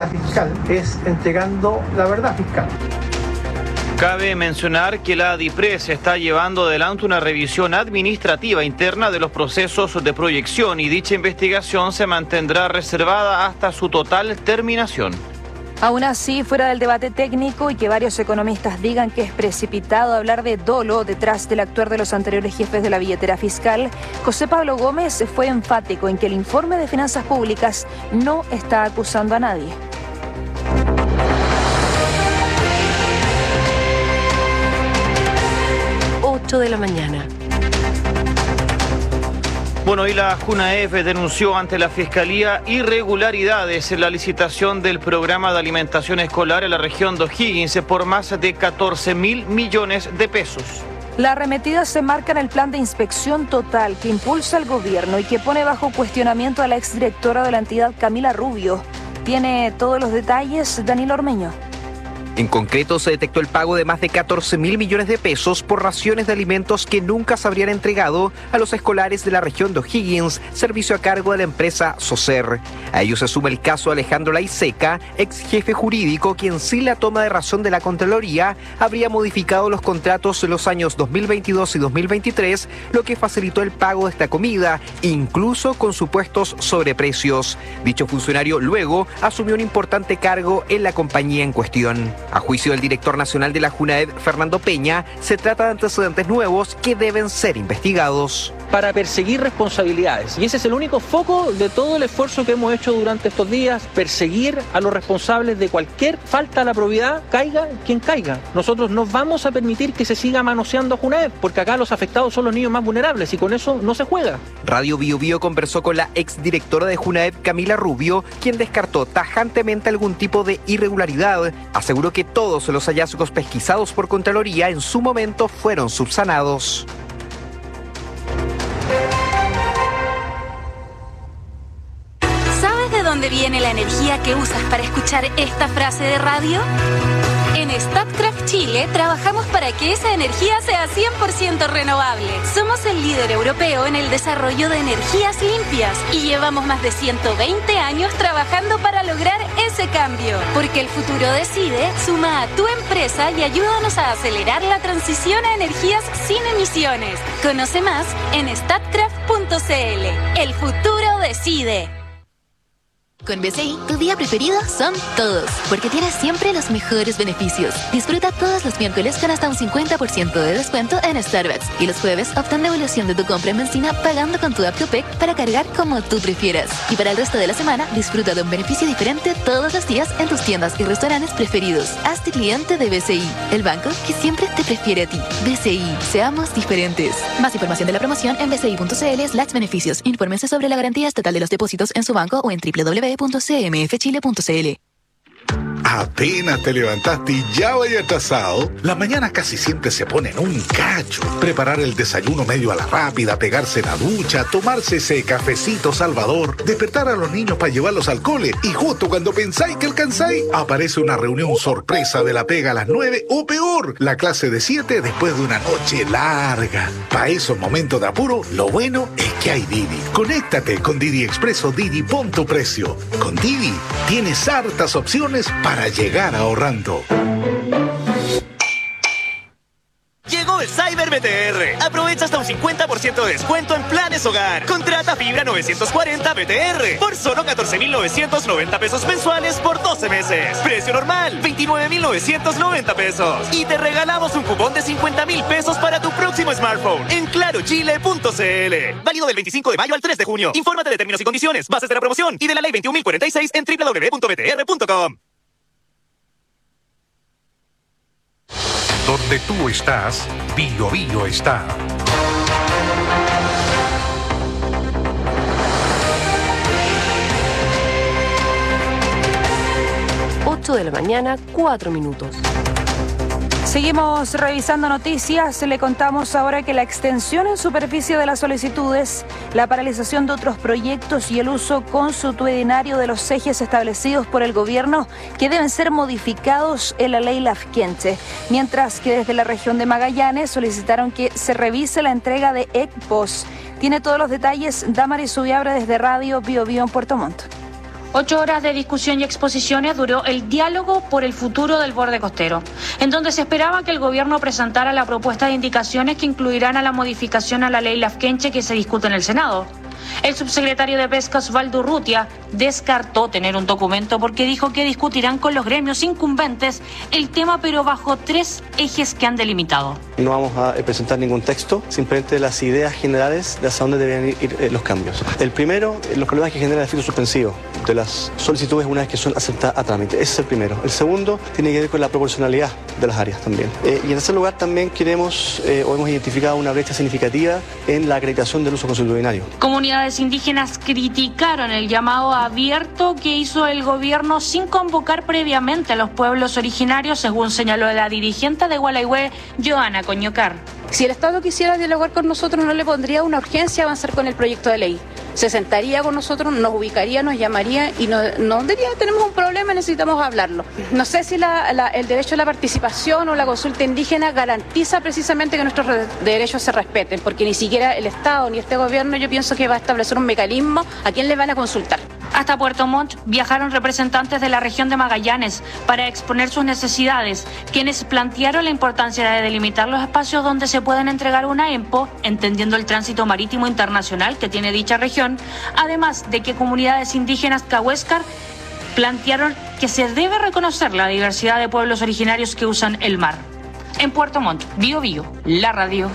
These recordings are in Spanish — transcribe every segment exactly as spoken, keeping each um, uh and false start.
fiscal es entregando la verdad fiscal. Cabe mencionar que la DIPRES está llevando adelante una revisión administrativa interna de los procesos de proyección y dicha investigación se mantendrá reservada hasta su total terminación. Aún así, fuera del debate técnico y que varios economistas digan que es precipitado hablar de dolo detrás del actuar de los anteriores jefes de la billetera fiscal, José Pablo Gómez fue enfático en que el informe de finanzas públicas no está acusando a nadie. ocho de la mañana. Bueno, y la JUNAEF denunció ante la Fiscalía irregularidades en la licitación del programa de alimentación escolar en la región de O'Higgins por más de catorce mil millones de pesos. La arremetida se marca en el plan de inspección total que impulsa el gobierno y que pone bajo cuestionamiento a la exdirectora de la entidad, Camila Rubio. Tiene todos los detalles Danilo Ormeño. En concreto, se detectó el pago de más de catorce mil millones de pesos por raciones de alimentos que nunca se habrían entregado a los escolares de la región de O'Higgins, servicio a cargo de la empresa SOCER. A ello se suma el caso de Alejandro Laiseca, ex jefe jurídico, quien sin la toma de razón de la Contraloría habría modificado los contratos en los años dos mil veintidós y dos mil veintitrés, lo que facilitó el pago de esta comida, incluso con supuestos sobreprecios. Dicho funcionario luego asumió un importante cargo en la compañía en cuestión. A juicio del director nacional de la JUNAEF, Fernando Peña, se trata de antecedentes nuevos que deben ser investigados. Para perseguir responsabilidades. Y ese es el único foco de todo el esfuerzo que hemos hecho durante estos días, perseguir a los responsables de cualquier falta a la probidad, caiga quien caiga. Nosotros no vamos a permitir que se siga manoseando a JUNAEF, porque acá los afectados son los niños más vulnerables y con eso no se juega. Radio Bio Bio conversó con la exdirectora de JUNAEF, Camila Rubio, quien descartó tajantemente algún tipo de irregularidad. Aseguró que todos los hallazgos pesquisados por Contraloría en su momento fueron subsanados. ¿Sabes de dónde viene la energía que usas para escuchar esta frase de radio? En Statkraft Chile trabajamos para que esa energía sea cien por ciento renovable. Somos el líder europeo en el desarrollo de energías limpias y llevamos más de ciento veinte años trabajando para lograr ese cambio. Porque el futuro decide, suma a tu empresa y ayúdanos a acelerar la transición a energías sin emisiones. Conoce más en statkraft punto c l. El futuro decide. Con B C I, tu día preferido son todos, porque tienes siempre los mejores beneficios. Disfruta todos los miércoles con hasta un cincuenta por ciento de descuento en Starbucks y los jueves obtén devolución de tu compra en benzina pagando con tu app Copec para cargar como tú prefieras. Y para el resto de la semana, disfruta de un beneficio diferente todos los días en tus tiendas y restaurantes preferidos. Hazte cliente de B C I, el banco que siempre te prefiere a ti. B C I, seamos diferentes. Más información de la promoción en bci punto c l slash beneficios. Infórmense sobre la garantía estatal de los depósitos en su banco o en w w w punto c m f chile punto c l. Apenas te levantaste y ya vaya atrasado. Las mañanas casi siempre se ponen un cacho. Preparar el desayuno medio a la rápida, pegarse la ducha, tomarse ese cafecito salvador, despertar a los niños para llevarlos al cole y justo cuando pensáis que alcanzáis, aparece una reunión sorpresa de la pega a las nueve o peor, la clase de siete después de una noche larga. Para esos momentos de apuro, lo bueno es que hay Didi. Conéctate con Didi Expreso Didi, pon tu precio. Con Didi tienes hartas opciones para llegar ahorrando. Llegó el Cyber B T R. Aprovecha hasta un cincuenta por ciento de descuento en planes hogar. Contrata fibra novecientos cuarenta B T R por solo catorce mil novecientos noventa pesos mensuales por doce meses. Precio normal, veintinueve mil novecientos noventa pesos. Y te regalamos un cupón de cincuenta mil pesos para tu próximo smartphone en claro chile punto c l. Válido del veinticinco de mayo al tres de junio. Infórmate de términos y condiciones, bases de la promoción y de la ley veintiún mil cuarenta y seis en w w w punto b t r punto com. Donde tú estás, Bio Bio está. ocho de la mañana, cuatro minutos. Seguimos revisando noticias. Le contamos ahora que la extensión en superficie de las solicitudes, la paralización de otros proyectos y el uso consuetudinario de los ejes establecidos por el gobierno que deben ser modificados en la ley Lafkenche. Mientras que desde la región de Magallanes solicitaron que se revise la entrega de E C P O S. Tiene todos los detalles Damaris Subiabra desde Radio Bio Bio en Puerto Montt. Ocho horas de discusión y exposiciones duró el diálogo por el futuro del borde costero, en donde se esperaba que el gobierno presentara la propuesta de indicaciones que incluirán a la modificación a la ley Lafkenche que se discute en el Senado. El subsecretario de Pesca, Osvaldo Urrutia, descartó tener un documento porque dijo que discutirán con los gremios incumbentes el tema, pero bajo tres ejes que han delimitado. No vamos a presentar ningún texto, simplemente las ideas generales de hacia dónde deben ir los cambios. El primero, los problemas que genera el efecto suspensivo de las solicitudes una vez que son aceptadas a trámite. Ese es el primero. El segundo tiene que ver con la proporcionalidad de las áreas también. Eh, y en tercer lugar también queremos eh, o hemos identificado una brecha significativa en la acreditación del uso consuetudinario. Comunidades indígenas criticaron el llamado abierto que hizo el gobierno sin convocar previamente a los pueblos originarios, según señaló la dirigente de Gualeguay, Joana Coñocar. Si el Estado quisiera dialogar con nosotros, no le pondría una urgencia avanzar con el proyecto de ley. Se sentaría con nosotros, nos ubicaría, nos llamaría y nos, nos diría, tenemos un problema, necesitamos hablarlo. No sé si la, la, el derecho a la participación o la consulta indígena garantiza precisamente que nuestros re- derechos se respeten, porque ni siquiera el Estado ni este gobierno, yo pienso que va a establecer un mecanismo a quién le van a consultar. Hasta Puerto Montt viajaron representantes de la región de Magallanes para exponer sus necesidades, quienes plantearon la importancia de delimitar los espacios donde se pueden entregar una EMPO, entendiendo el tránsito marítimo internacional que tiene dicha región, además de que comunidades indígenas cahuéscar plantearon que se debe reconocer la diversidad de pueblos originarios que usan el mar. En Puerto Montt, Bio Bio, la radio.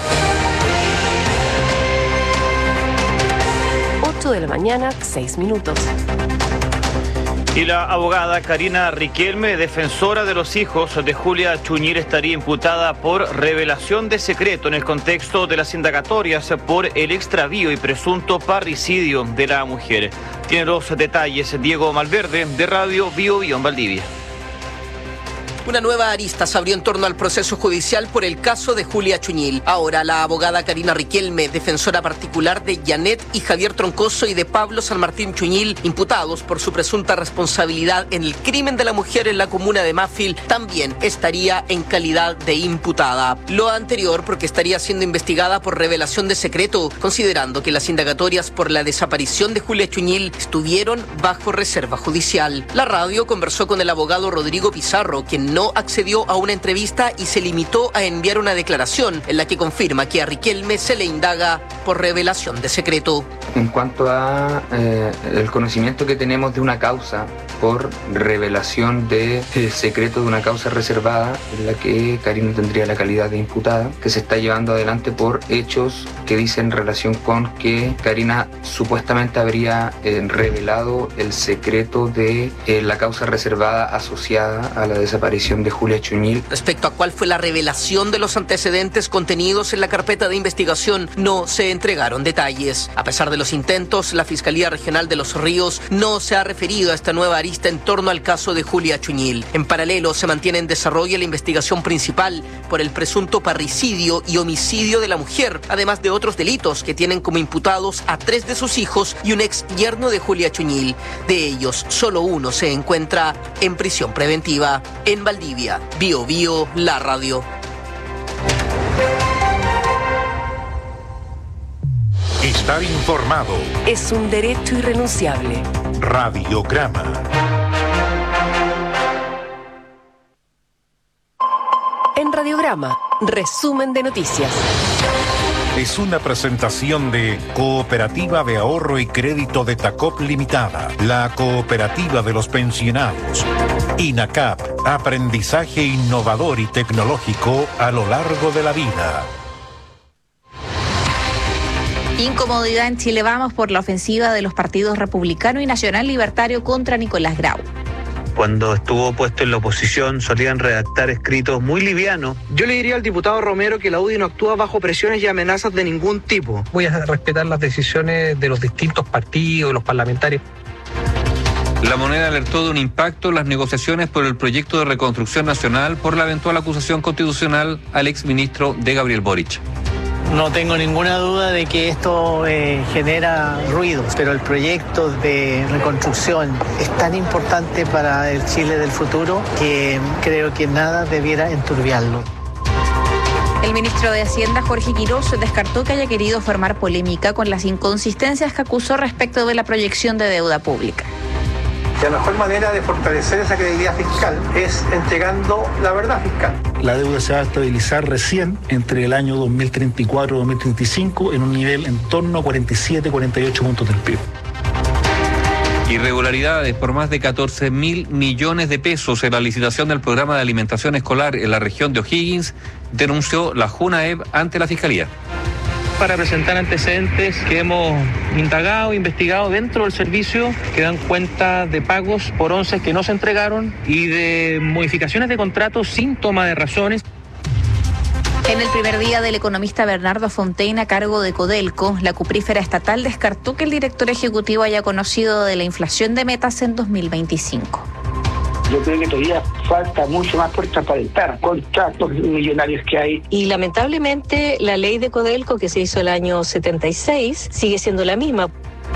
ocho de la mañana, seis minutos. Y la abogada Karina Riquelme, defensora de los hijos de Julia Chuñil, estaría imputada por revelación de secreto en el contexto de las indagatorias por el extravío y presunto parricidio de la mujer. Tiene los detalles Diego Malverde, de Radio Bio Bio en Valdivia. Una nueva arista se abrió en torno al proceso judicial por el caso de Julia Chuñil. Ahora la abogada Karina Riquelme, defensora particular de Janet y Javier Troncoso y de Pablo San Martín Chuñil, imputados por su presunta responsabilidad en el crimen de la mujer en la comuna de Mafil, también estaría en calidad de imputada. Lo anterior porque estaría siendo investigada por revelación de secreto, considerando que las indagatorias por la desaparición de Julia Chuñil estuvieron bajo reserva judicial. La radio conversó con el abogado Rodrigo Pizarro, quien no accedió a una entrevista y se limitó a enviar una declaración en la que confirma que a Riquelme se le indaga por revelación de secreto. En cuanto a eh, el conocimiento que tenemos de una causa por revelación de eh, secreto de una causa reservada en la que Karina tendría la calidad de imputada, que se está llevando adelante por hechos que dicen relación con que Karina supuestamente habría eh, revelado el secreto de eh, la causa reservada asociada a la desaparición de Julia Chuñil. Respecto a cuál fue la revelación de los antecedentes contenidos en la carpeta de investigación, no se entregaron detalles. A pesar de los intentos, la Fiscalía Regional de Los Ríos no se ha referido a esta nueva arista en torno al caso de Julia Chuñil. En paralelo, se mantiene en desarrollo la investigación principal por el presunto parricidio y homicidio de la mujer, además de otros delitos que tienen como imputados a tres de sus hijos y un ex yerno de Julia Chuñil. De ellos, solo uno se encuentra en prisión preventiva. En Valdivia, Bio Bio, la radio. Estar informado es un derecho irrenunciable. Radiograma. En Radiograma, resumen de noticias. Es una presentación de Cooperativa de Ahorro y Crédito de Tacop Limitada, la cooperativa de los pensionados. INACAP, aprendizaje innovador y tecnológico a lo largo de la vida. Incomodidad en Chile Vamos por la ofensiva de los partidos republicano y nacional libertario contra Nicolás Grau. Cuando estuvo puesto en la oposición solían redactar escritos muy livianos. Yo le diría al diputado Romero que la U D I no actúa bajo presiones y amenazas de ningún tipo. Voy a respetar las decisiones de los distintos partidos, de los parlamentarios. La Moneda alertó de un impacto en las negociaciones por el proyecto de reconstrucción nacional por la eventual acusación constitucional al exministro de Gabriel Boric. No tengo ninguna duda de que esto eh, genera ruidos, pero el proyecto de reconstrucción es tan importante para el Chile del futuro que creo que nada debiera enturbiarlo. El ministro de Hacienda, Jorge Quirós, descartó que haya querido formar polémica con las inconsistencias que acusó respecto de la proyección de deuda pública. La mejor manera de fortalecer esa credibilidad fiscal es entregando la verdad fiscal. La deuda se va a estabilizar recién entre el año dos mil treinta y cuatro y dos mil treinta y cinco en un nivel en torno a cuarenta y siete, cuarenta y ocho puntos del P I B. Irregularidades por más de catorce mil millones de pesos en la licitación del programa de alimentación escolar en la región de O'Higgins, denunció la JUNAEB ante la Fiscalía. Para presentar antecedentes que hemos indagado, investigado dentro del servicio, que dan cuenta de pagos por once que no se entregaron y de modificaciones de contratos sin toma de razones. En el primer día del economista Bernardo Fontaine a cargo de Codelco, la cuprífera estatal descartó que el director ejecutivo haya conocido de la inflación de metas en dos mil veinticinco. Yo creo que todavía falta mucho más por transparentar contratos millonarios que hay. Y lamentablemente la ley de Codelco que se hizo el año setenta y seis sigue siendo la misma.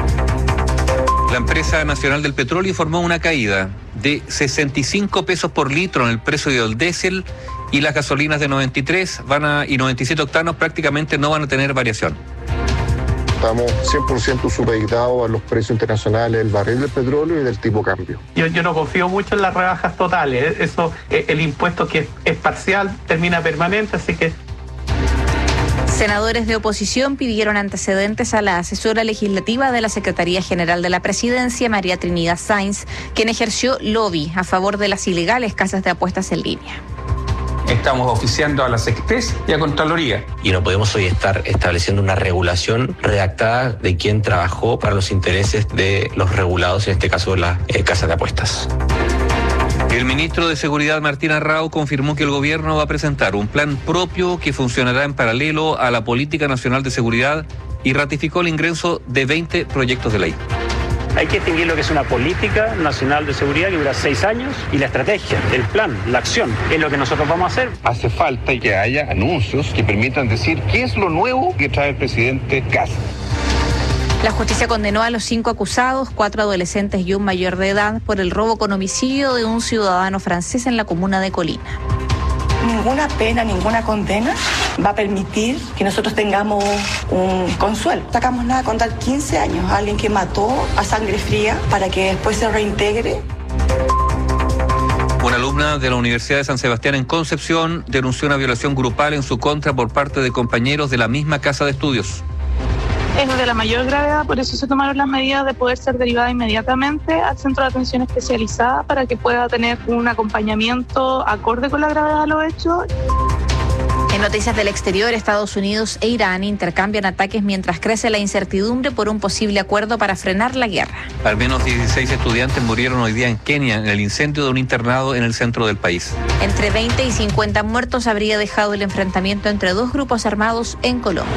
La empresa nacional del petróleo informó una caída de sesenta y cinco pesos por litro en el precio del diésel y las gasolinas de noventa y tres van a, y noventa y siete octanos prácticamente no van a tener variación. Estamos cien por ciento supeditados a los precios internacionales del barril del petróleo y del tipo cambio. Yo, yo no confío mucho en las rebajas totales. Eso, el impuesto que es, es parcial termina permanente, así que... Senadores de oposición pidieron antecedentes a la asesora legislativa de la Secretaría General de la Presidencia, María Trinidad Sáenz, quien ejerció lobby a favor de las ilegales casas de apuestas en línea. Estamos oficiando a la SECPES y a Contraloría. Y no podemos hoy estar estableciendo una regulación redactada de quien trabajó para los intereses de los regulados, en este caso las eh, casas de apuestas. El ministro de Seguridad, Martín Arrau, confirmó que el gobierno va a presentar un plan propio que funcionará en paralelo a la Política Nacional de Seguridad y ratificó el ingreso de veinte proyectos de ley. Hay que distinguir lo que es una política nacional de seguridad que dura seis años y la estrategia, el plan, la acción, es lo que nosotros vamos a hacer. Hace falta que haya anuncios que permitan decir qué es lo nuevo que trae el presidente Kast. La justicia condenó a los cinco acusados, cuatro adolescentes y un mayor de edad, por el robo con homicidio de un ciudadano francés en la comuna de Colina. Ninguna pena, ninguna condena va a permitir que nosotros tengamos un consuelo. No sacamos nada con dar quince años a alguien que mató a sangre fría para que después se reintegre. Una alumna de la Universidad de San Sebastián en Concepción denunció una violación grupal en su contra por parte de compañeros de la misma casa de estudios. Es de la mayor gravedad, por eso se tomaron las medidas de poder ser derivada inmediatamente al centro de atención especializada para que pueda tener un acompañamiento acorde con la gravedad de los hechos. En noticias del exterior, Estados Unidos e Irán intercambian ataques mientras crece la incertidumbre por un posible acuerdo para frenar la guerra. Al menos dieciséis estudiantes murieron hoy día en Kenia en el incendio de un internado en el centro del país. Entre veinte y cincuenta muertos habría dejado el enfrentamiento entre dos grupos armados en Colombia.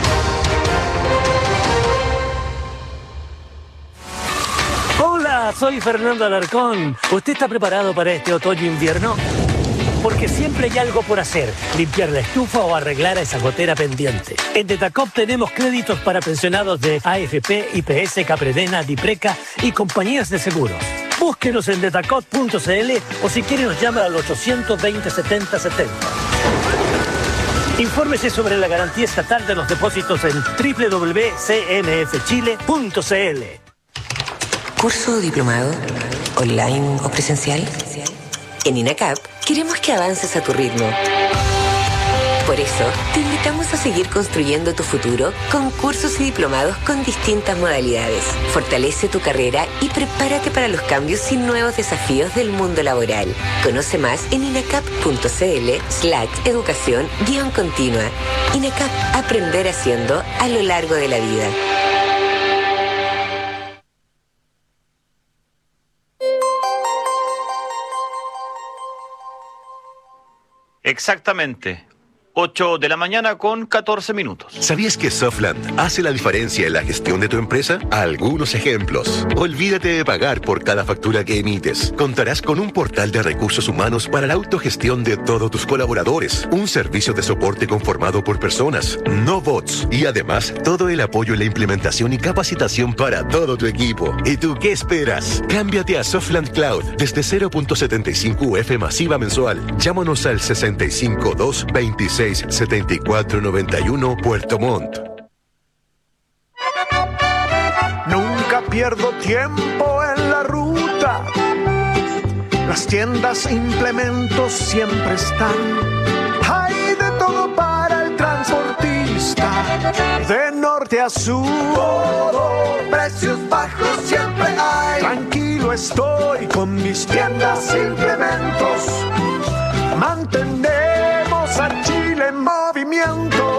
Hola, soy Fernando Alarcón. ¿Usted está preparado para este otoño-invierno? Porque siempre hay algo por hacer, limpiar la estufa o arreglar a esa gotera pendiente. En Detacop tenemos créditos para pensionados de A F P, I P S, Capredena, Dipreca y compañías de seguros. Búsquenos en detacop punto c l o si quiere nos llama al ochocientos veinte, setenta setenta. Infórmese sobre la garantía estatal de los depósitos en doble u doble u doble u punto c n f chile punto c l. ¿Curso o diplomado? ¿Online o presencial? En INACAP queremos que avances a tu ritmo. Por eso, te invitamos a seguir construyendo tu futuro con cursos y diplomados con distintas modalidades. Fortalece tu carrera y prepárate para los cambios y nuevos desafíos del mundo laboral. Conoce más en inacap punto c l slash educación guión continua. INACAP, aprender haciendo a lo largo de la vida. Exactamente. ocho de la mañana con catorce minutos. ¿Sabías que Softland hace la diferencia en la gestión de tu empresa? Algunos ejemplos. Olvídate de pagar por cada factura que emites. Contarás con un portal de recursos humanos para la autogestión de todos tus colaboradores. Un servicio de soporte conformado por personas, no bots. Y además, todo el apoyo en la implementación y capacitación para todo tu equipo. ¿Y tú qué esperas? Cámbiate a Softland Cloud desde cero punto setenta y cinco U F masiva mensual. Llámanos al sesenta y cinco, dos, veintiséis, setenta y cuatro noventa y uno Puerto Montt. Nunca pierdo tiempo en la ruta. seguridad. Las tiendas e implementos siempre están. Hay de todo para el transportista. De norte a sur, todo, precios bajos siempre hay. Tranquilo estoy con mis tiendas e implementos. Mantenemos a Chile en movimiento.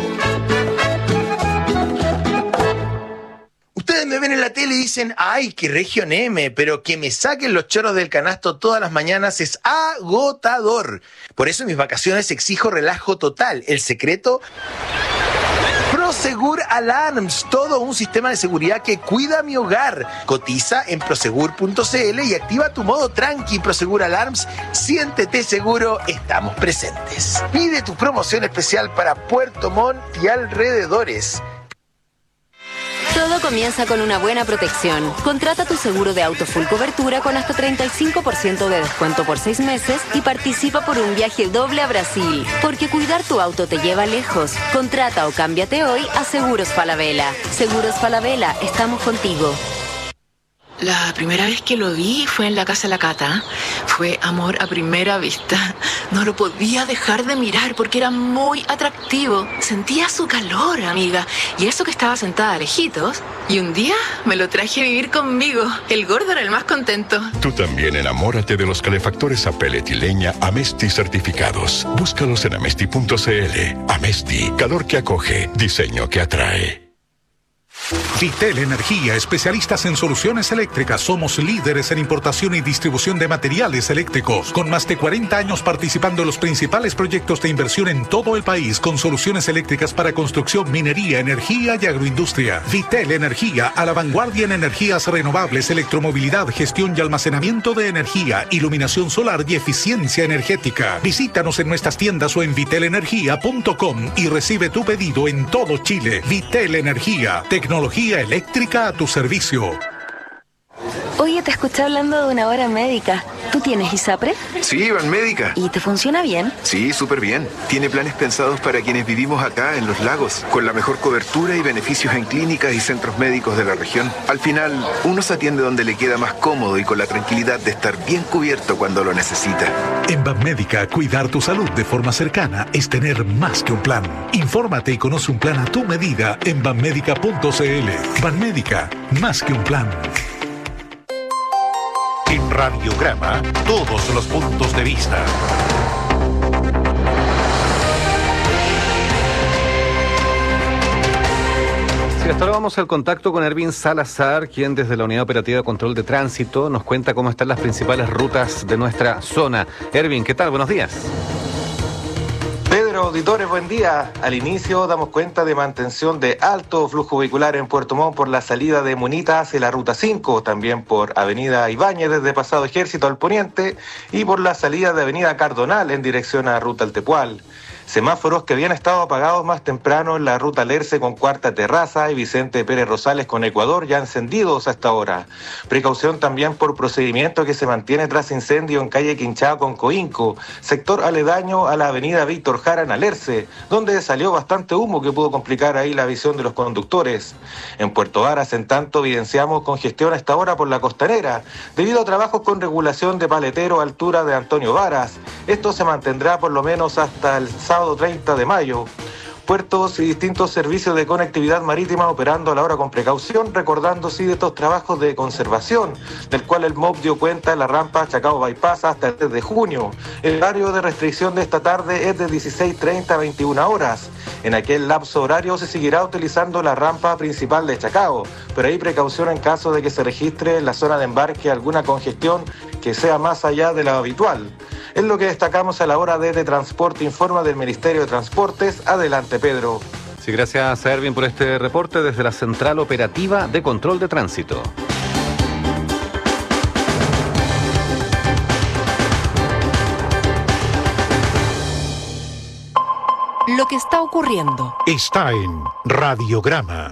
Ustedes me ven en la tele y dicen, ay, qué Región M, pero que me saquen los chorros del canasto todas las mañanas es agotador. Por eso en mis vacaciones exijo relajo total. El secreto, Prosegur Alarms, todo un sistema de seguridad que cuida mi hogar. Cotiza en prosegur punto c l y activa tu modo tranqui. Prosegur Alarms, siéntete seguro, estamos presentes. Pide tu promoción especial para Puerto Montt y alrededores. Todo comienza con una buena protección. Contrata tu seguro de auto full cobertura con hasta treinta y cinco por ciento de descuento por seis meses y participa por un viaje doble a Brasil. Porque cuidar tu auto te lleva lejos. Contrata o cámbiate hoy a Seguros Falabella. Seguros Falabella, estamos contigo. La primera vez que lo vi fue en la casa de la Cata. Fue amor a primera vista. No lo podía dejar de mirar porque era muy atractivo. Sentía su calor, amiga. Y eso que estaba sentada lejitos. Y un día me lo traje a vivir conmigo. El gordo era el más contento. Tú también enamórate de los calefactores a pellet y leña Amesti certificados. Búscalos en amesti punto c l. Amesti, calor que acoge, diseño que atrae. Vitel Energía, especialistas en soluciones eléctricas. Somos líderes en importación y distribución de materiales eléctricos, con más de cuarenta años participando en los principales proyectos de inversión en todo el país, con soluciones eléctricas para construcción, minería, energía y agroindustria. Vitel Energía, a la vanguardia en energías renovables, electromovilidad, gestión y almacenamiento de energía, iluminación solar y eficiencia energética. Visítanos en nuestras tiendas o en vitel energía punto com y recibe tu pedido en todo Chile. Vitel Energía, tecnología eléctrica a tu servicio. Oye, te escuché hablando de una hora médica. ¿Tú tienes ISAPRE? Sí, Banmédica. ¿Y te funciona bien? Sí, súper bien. Tiene planes pensados para quienes vivimos acá en Los Lagos, con la mejor cobertura y beneficios en clínicas y centros médicos de la región. Al final, uno se atiende donde le queda más cómodo y con la tranquilidad de estar bien cubierto cuando lo necesita. En Banmédica, cuidar tu salud de forma cercana es tener más que un plan. Infórmate y conoce un plan a tu medida en banmédica punto c l. Banmédica, más que un plan. En Radiograma, todos los puntos de vista. Sí, hasta ahora vamos al contacto con Ervin Salazar, quien desde la Unidad Operativa de Control de Tránsito nos cuenta cómo están las principales rutas de nuestra zona. Ervin, ¿qué tal? Buenos días. Pedro, auditores, buen día. Al inicio damos cuenta de mantención de alto flujo vehicular en Puerto Montt por la salida de Munita hacia la Ruta cinco, también por Avenida Ibáñez desde Pasado Ejército al poniente y por la salida de Avenida Cardonal en dirección a Ruta Altepual. Semáforos que habían estado apagados más temprano en la ruta Lerce con Cuarta Terraza y Vicente Pérez Rosales con Ecuador ya encendidos hasta ahora. Precaución también por procedimiento que se mantiene tras incendio en calle Quinchao con Coinco, sector aledaño a la avenida Víctor Jara en Alerce, donde salió bastante humo que pudo complicar ahí la visión de los conductores. En Puerto Varas, en tanto, evidenciamos congestión a esta hora por la costanera, debido a trabajos con regulación de paletero a altura de Antonio Varas. Esto se mantendrá por lo menos hasta el sábado treinta de mayo. Puertos y distintos servicios de conectividad marítima operando a la hora con precaución, recordando sí de estos trabajos de conservación, del cual el M O B dio cuenta en la rampa Chacao Bypass hasta el tres de junio. El horario de restricción de esta tarde es de dieciséis treinta a veintiuna horas. En aquel lapso horario se seguirá utilizando la rampa principal de Chacao, pero hay precaución en caso de que se registre en la zona de embarque alguna congestión que sea más allá de la habitual. Es lo que destacamos a la hora de, de Transporte Informa del Ministerio de Transportes. Adelante, Pedro. Sí, gracias a Ervin por este reporte desde la Central Operativa de Control de Tránsito. Lo que está ocurriendo está en Radiograma.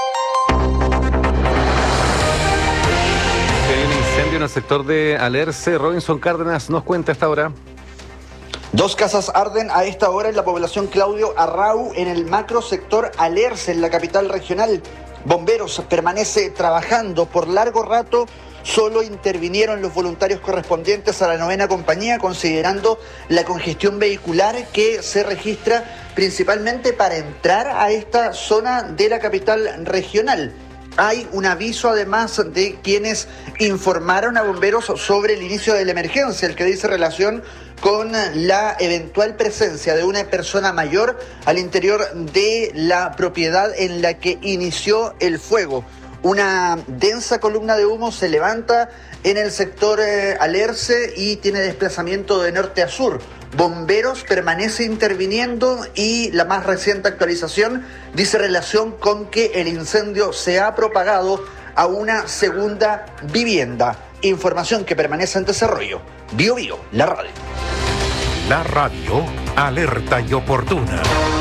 En el sector de Alerce, Robinson Cárdenas nos cuenta a esta hora. Dos casas arden a esta hora en la población Claudio Arrau, en el macro sector Alerce, en la capital regional. Bomberos permanece trabajando por largo rato. Solo intervinieron los voluntarios correspondientes a la novena compañía, considerando la congestión vehicular que se registra principalmente para entrar a esta zona de la capital regional. Hay un aviso además de quienes informaron a bomberos sobre el inicio de la emergencia, el que dice relación con la eventual presencia de una persona mayor al interior de la propiedad en la que inició el fuego. Una densa columna de humo se levanta en el sector eh, Alerce y tiene desplazamiento de norte a sur. Bomberos permanece interviniendo y la más reciente actualización dice relación con que el incendio se ha propagado a una segunda vivienda. Información que permanece en desarrollo. Bio Bio, la radio. La radio, alerta y oportuna.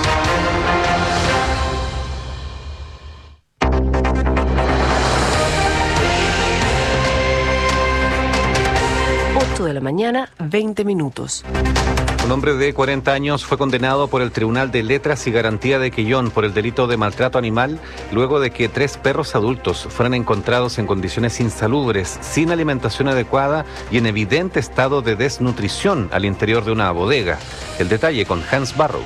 ocho de la mañana, veinte minutos. Un hombre de cuarenta años fue condenado por el Tribunal de Letras y Garantía de Quillón por el delito de maltrato animal luego de que tres perros adultos fueran encontrados en condiciones insalubres, sin alimentación adecuada y en evidente estado de desnutrición al interior de una bodega. El detalle con Hans Barrows.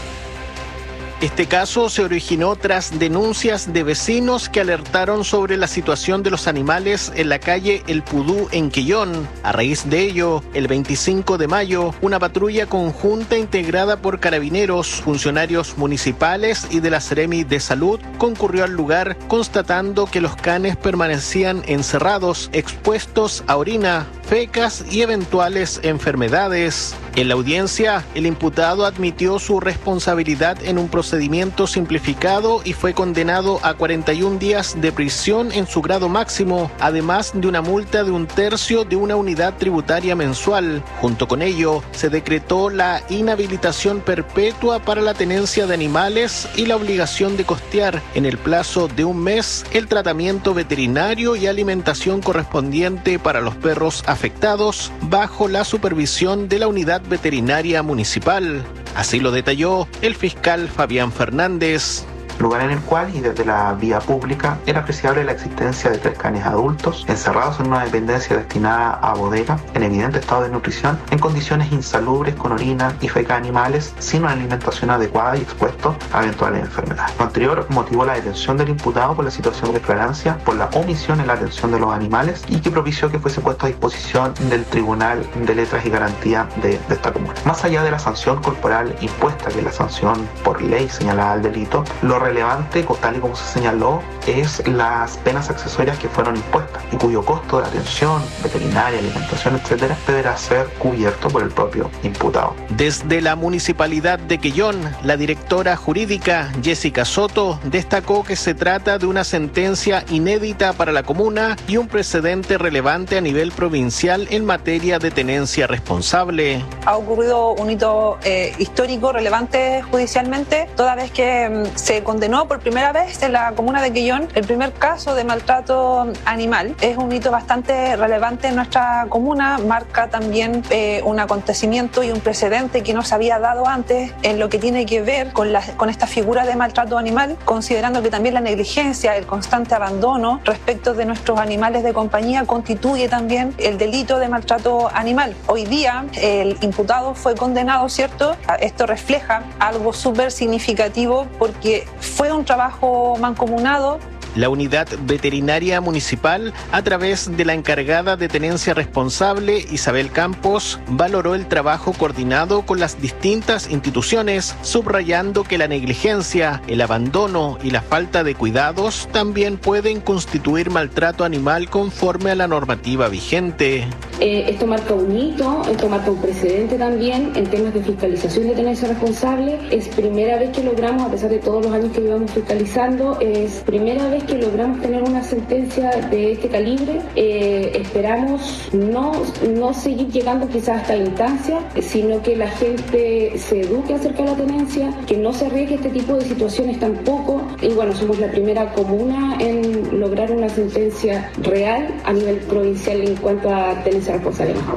Este caso se originó tras denuncias de vecinos que alertaron sobre la situación de los animales en la calle El Pudú en Quillón. A raíz de ello, el veinticinco de mayo, una patrulla conjunta integrada por carabineros, funcionarios municipales y de la Seremi de Salud concurrió al lugar, constatando que los canes permanecían encerrados, expuestos a orina, fecas y eventuales enfermedades. En la audiencia, el imputado admitió su responsabilidad en un procedimiento simplificado y fue condenado a cuarenta y un días de prisión en su grado máximo, además de una multa de un tercio de una unidad tributaria mensual. Junto con ello, se decretó la inhabilitación perpetua para la tenencia de animales y la obligación de costear en el plazo de un mes el tratamiento veterinario y alimentación correspondiente para los perros afectados bajo la supervisión de la unidad veterinaria municipal. Así lo detalló el fiscal Fabián Fernández. Lugar en el cual y desde la vía pública era apreciable la existencia de tres canes adultos encerrados en una dependencia destinada a bodega en evidente estado de nutrición, en condiciones insalubres con orina y feca animales, sin una alimentación adecuada y expuestos a eventuales enfermedades. Lo anterior motivó la detención del imputado por la situación de flagrancia, por la omisión en la atención de los animales y que propició que fuese puesto a disposición del Tribunal de Letras y Garantía de, de esta comuna. Más allá de la sanción corporal impuesta, que es la sanción por ley señalada al delito, lo relevante, tal y como se señaló, es las penas accesorias que fueron impuestas y cuyo costo de atención veterinaria, alimentación, etcétera, deberá ser cubierto por el propio imputado. Desde la Municipalidad de Quillón, la directora jurídica Jessica Soto destacó que se trata de una sentencia inédita para la comuna y un precedente relevante a nivel provincial en materia de tenencia responsable. Ha ocurrido un hito eh, histórico relevante judicialmente, toda vez que mm, se condenó por primera vez en la comuna de Quillón el primer caso de maltrato animal. Es un hito bastante relevante en nuestra comuna, marca también eh, un acontecimiento y un precedente que no se había dado antes en lo que tiene que ver con, la, con esta figura de maltrato animal, considerando que también la negligencia, el constante abandono respecto de nuestros animales de compañía constituye también el delito de maltrato animal. Hoy día el imputado fue condenado, ¿cierto? Esto refleja algo súper significativo porque fue un trabajo mancomunado. La unidad veterinaria municipal, a través de la encargada de tenencia responsable, Isabel Campos, valoró el trabajo coordinado con las distintas instituciones, subrayando que la negligencia, el abandono y la falta de cuidados también pueden constituir maltrato animal conforme a la normativa vigente. Eh, esto marca un hito, esto marca un precedente también en temas de fiscalización de tenencia responsable. Es primera vez que logramos, a pesar de todos los años que llevamos fiscalizando, es primera vez que logramos tener una sentencia de este calibre. Eh, esperamos no, no seguir llegando quizás a esta instancia, sino que la gente se eduque acerca de la tenencia, que no se arriesgue este tipo de situaciones tampoco. Y bueno, somos la primera comuna en lograr una sentencia real a nivel provincial en cuanto a tenencia responsable.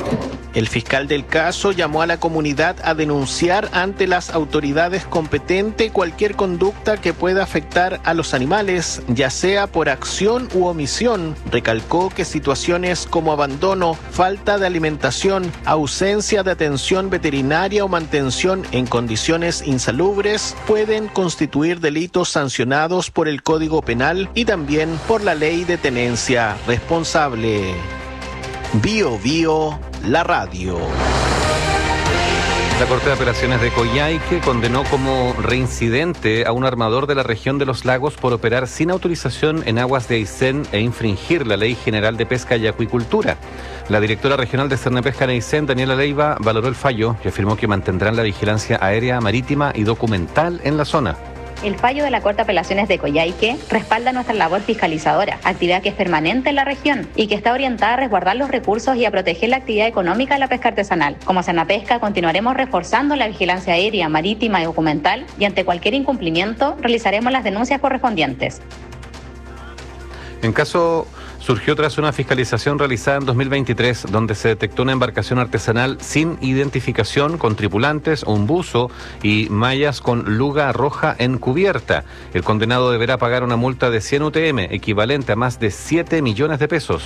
El fiscal del caso llamó a la comunidad a denunciar ante las autoridades competentes cualquier conducta que pueda afectar a los animales, ya sea por acción u omisión. Recalcó que situaciones como abandono, falta de alimentación, ausencia de atención veterinaria o mantención en condiciones insalubres pueden constituir delitos sancionados por el Código Penal y también por la Ley de Tenencia Responsable. Bio Bio, la radio. La Corte de Apelaciones de Coyhaique condenó como reincidente a un armador de la región de los lagos por operar sin autorización en aguas de Aysén e infringir la Ley General de Pesca y Acuicultura. La directora regional de Cernepesca en Aysén, Daniela Leiva, valoró el fallo y afirmó que mantendrán la vigilancia aérea, marítima y documental en la zona. El fallo de la Corte de Apelaciones de Coyhaique respalda nuestra labor fiscalizadora, actividad que es permanente en la región y que está orientada a resguardar los recursos y a proteger la actividad económica de la pesca artesanal. Como Cernapesca continuaremos reforzando la vigilancia aérea, marítima y documental y ante cualquier incumplimiento realizaremos las denuncias correspondientes. En caso surgió tras una fiscalización realizada en dos mil veintitrés, donde se detectó una embarcación artesanal sin identificación, con tripulantes, un buzo y mallas con luga roja en cubierta. El condenado deberá pagar una multa de cien U T M, equivalente a más de siete millones de pesos.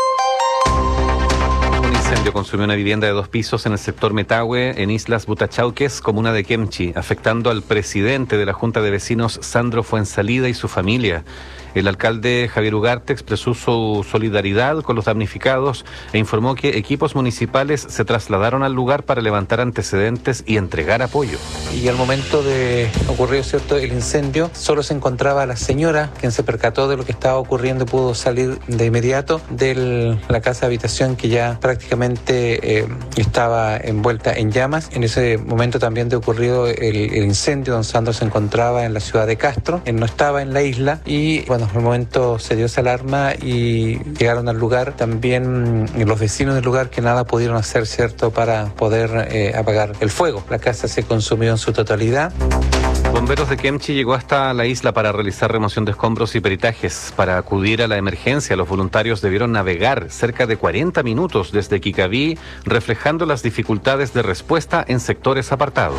Un incendio consumió una vivienda de dos pisos en el sector Metahue, en Islas Butachauques, comuna de Kemchi, afectando al presidente de la Junta de Vecinos, Sandro Fuensalida, y su familia. El alcalde Javier Ugarte expresó su solidaridad con los damnificados e informó que equipos municipales se trasladaron al lugar para levantar antecedentes y entregar apoyo. Y al momento de ocurrir, ¿cierto?, el incendio, solo se encontraba la señora, quien se percató de lo que estaba ocurriendo y pudo salir de inmediato de la casa de habitación, que ya prácticamente eh, estaba envuelta en llamas. En ese momento también de ocurrido el, el incendio, don Sandro se encontraba en la ciudad de Castro, él no estaba en la isla y bueno, en el momento se dio esa alarma y llegaron al lugar también los vecinos del lugar, que nada pudieron hacer, ¿cierto?, para poder eh, apagar el fuego. La casa se consumió en su totalidad. Bomberos de Kemchi llegó hasta la isla para realizar remoción de escombros y peritajes. Para acudir a la emergencia, los voluntarios debieron navegar cerca de cuarenta minutos desde Kikaví, reflejando las dificultades de respuesta en sectores apartados.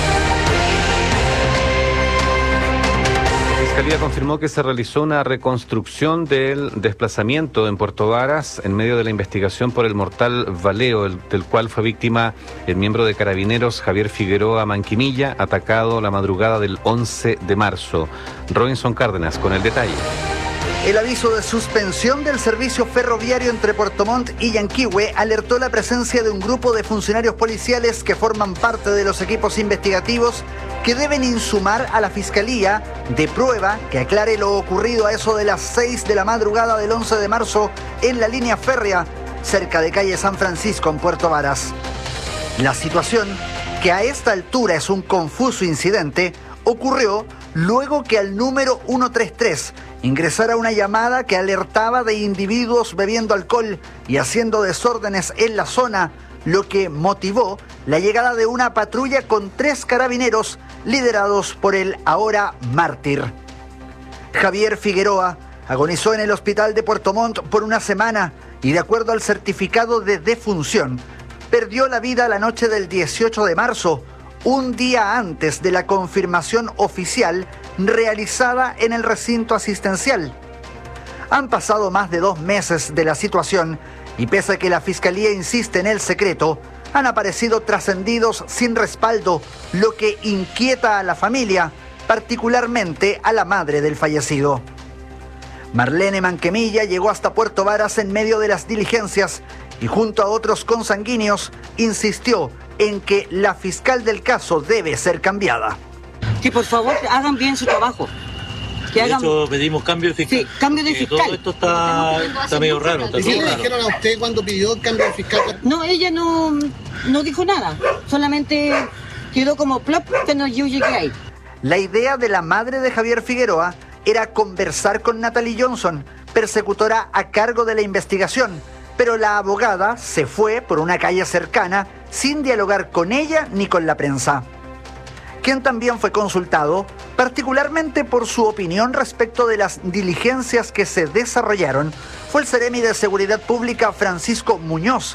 La Fiscalía confirmó que se realizó una reconstrucción del desplazamiento en Puerto Varas en medio de la investigación por el mortal baleo, el, del cual fue víctima el miembro de Carabineros Javier Figueroa Manquimilla, atacado la madrugada del once de marzo. Robinson Cárdenas con el detalle. El aviso de suspensión del servicio ferroviario entre Puerto Montt y Yanquihue alertó la presencia de un grupo de funcionarios policiales que forman parte de los equipos investigativos que deben insumar a la Fiscalía de prueba que aclare lo ocurrido a eso de las seis de la madrugada del once de marzo en la línea férrea cerca de calle San Francisco en Puerto Varas. La situación, que a esta altura es un confuso incidente, ocurrió luego que al número ciento treinta y tres ingresara una llamada que alertaba de individuos bebiendo alcohol y haciendo desórdenes en la zona, lo que motivó la llegada de una patrulla con tres carabineros liderados por el ahora mártir. Javier Figueroa agonizó en el hospital de Puerto Montt por una semana y, de acuerdo al certificado de defunción, perdió la vida la noche del dieciocho de marzo, un día antes de la confirmación oficial realizada en el recinto asistencial. Han pasado más de dos meses de la situación y, pese a que la Fiscalía insiste en el secreto, han aparecido trascendidos sin respaldo, lo que inquieta a la familia, particularmente a la madre del fallecido. Marlene Manquemilla llegó hasta Puerto Varas en medio de las diligencias y, junto a otros consanguíneos, insistió en que la fiscal del caso debe ser cambiada. Que por favor hagan bien su trabajo. Que de hagan... hecho, pedimos cambio de fiscal. Sí, cambio de fiscal. Todo esto está, está medio raro. Está ¿Y qué le raro. dijeron a usted cuando pidió el cambio de fiscal? No, ella no, no dijo nada. Solamente quedó como plop cuando yo llegué ahí. La idea de la madre de Javier Figueroa era conversar con Natalie Johnson, persecutora a cargo de la investigación, pero la abogada se fue por una calle cercana sin dialogar con ella ni con la prensa. Quien también fue consultado, particularmente por su opinión respecto de las diligencias que se desarrollaron, fue el Seremi de Seguridad Pública Francisco Muñoz,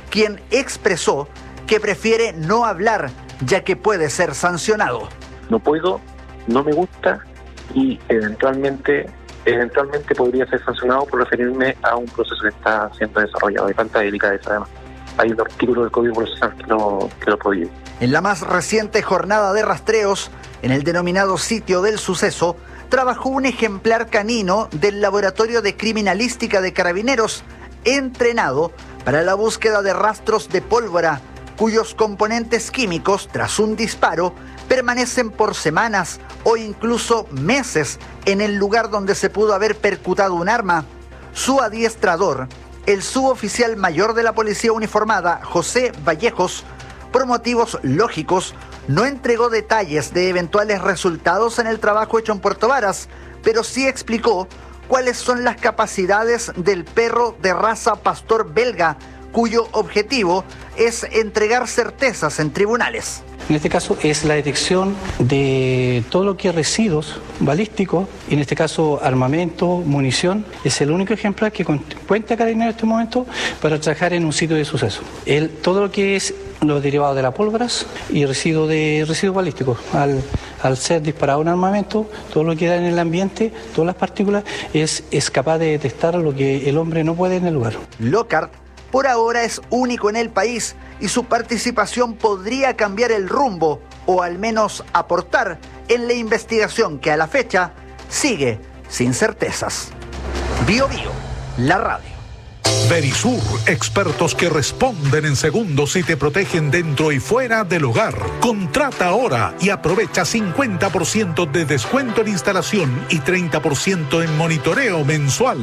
quien expresó que prefiere no hablar ya que puede ser sancionado. No puedo, no me gusta y eventualmente eventualmente podría ser sancionado por referirme a un proceso que está siendo desarrollado de tanta delicadeza. Además, hay un artículo del Código Procesal que lo, que lo prohíbe. En la más reciente jornada de rastreos, en el denominado sitio del suceso, trabajó un ejemplar canino del Laboratorio de Criminalística de Carabineros, entrenado para la búsqueda de rastros de pólvora, cuyos componentes químicos, tras un disparo, permanecen por semanas o incluso meses en el lugar donde se pudo haber percutado un arma. Su adiestrador, el suboficial mayor de la policía uniformada, José Vallejos, por motivos lógicos, no entregó detalles de eventuales resultados en el trabajo hecho en Puerto Varas, pero sí explicó cuáles son las capacidades del perro de raza pastor belga, cuyo objetivo es entregar certezas en tribunales. En este caso es la detección de todo lo que es residuos balísticos, en este caso armamento, munición. Es el único ejemplar que cuenta Carabineros en este momento para trabajar en un sitio de suceso. El, todo lo que es los derivados de las pólvoras y residuos de residuos balísticos. Al, al ser disparado un armamento, todo lo que da en el ambiente, todas las partículas, es, es capaz de detectar lo que el hombre no puede en el lugar. Lockhart por ahora es único en el país y su participación podría cambiar el rumbo o al menos aportar en la investigación que a la fecha sigue sin certezas. Bio Bio, la radio. Verisur, expertos que responden en segundos y te protegen dentro y fuera del hogar. Contrata ahora y aprovecha cincuenta por ciento de descuento en instalación y treinta por ciento en monitoreo mensual.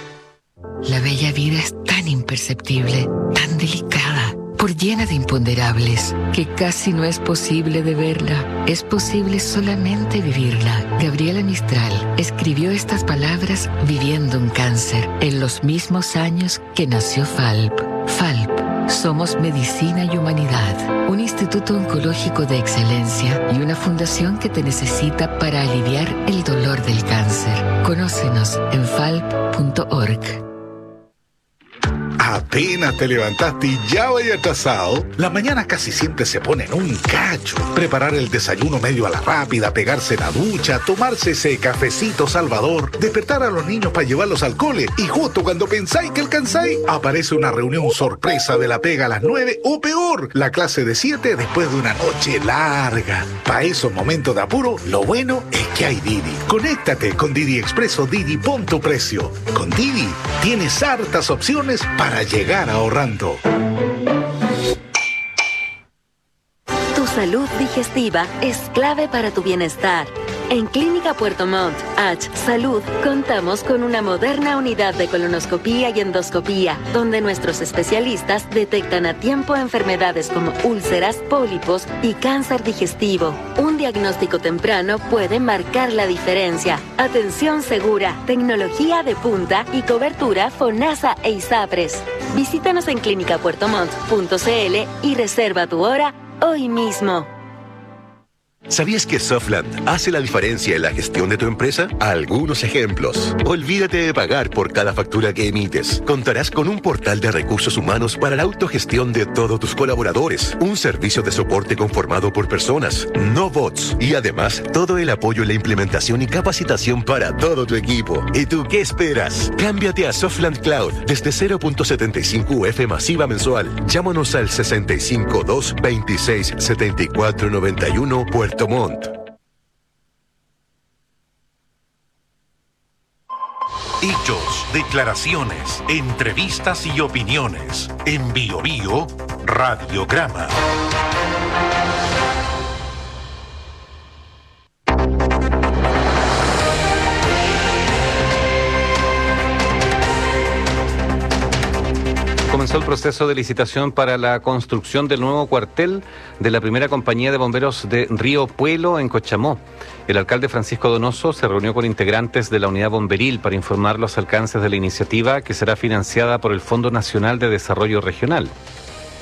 La bella vida es tan imperceptible, tan delicada, por llena de imponderables, que casi no es posible de verla. Es posible solamente vivirla. Gabriela Mistral escribió estas palabras viviendo un cáncer en los mismos años que nació Falp. Falp. Somos Medicina y Humanidad, un instituto oncológico de excelencia y una fundación que te necesita para aliviar el dolor del cáncer. Conócenos en falp punto org. Apenas te levantaste y ya vaya atrasado. La mañana casi siempre se pone en un cacho. Preparar el desayuno medio a la rápida, pegarse la ducha, tomarse ese cafecito salvador, despertar a los niños para llevarlos al cole y justo cuando pensáis que alcanzáis, aparece una reunión sorpresa de la pega a las nueve o peor, la clase de siete después de una noche larga. Para esos momentos de apuro, lo bueno es que hay Didi. Conéctate con Didi Expreso Didi, pon tu precio. Con Didi tienes hartas opciones para llegar ahorrando. Tu salud digestiva es clave para tu bienestar. En Clínica Puerto Montt, H Salud, contamos con una moderna unidad de colonoscopía y endoscopía, donde nuestros especialistas detectan a tiempo enfermedades como úlceras, pólipos y cáncer digestivo. Un diagnóstico temprano puede marcar la diferencia. Atención segura, tecnología de punta y cobertura FONASA e ISAPRES. Visítanos en clínica puerto montt punto c l y reserva tu hora hoy mismo. ¿Sabías que Softland hace la diferencia en la gestión de tu empresa? Algunos ejemplos. Olvídate de pagar por cada factura que emites. Contarás con un portal de recursos humanos para la autogestión de todos tus colaboradores. Un servicio de soporte conformado por personas, no bots. Y además, todo el apoyo en la implementación y capacitación para todo tu equipo. ¿Y tú qué esperas? Cámbiate a Softland Cloud desde cero punto setenta y cinco U F masiva mensual. Llámanos al sesenta y cinco, dos, veintiséis, setenta y cuatro, noventa y uno Puerto Montt. Hechos, declaraciones, entrevistas y opiniones. En Bio Bio, Radiograma. Comenzó el proceso de licitación para la construcción del nuevo cuartel de la primera compañía de bomberos de Río Puelo en Cochamó. El alcalde Francisco Donoso se reunió con integrantes de la unidad bomberil para informar los alcances de la iniciativa que será financiada por el Fondo Nacional de Desarrollo Regional.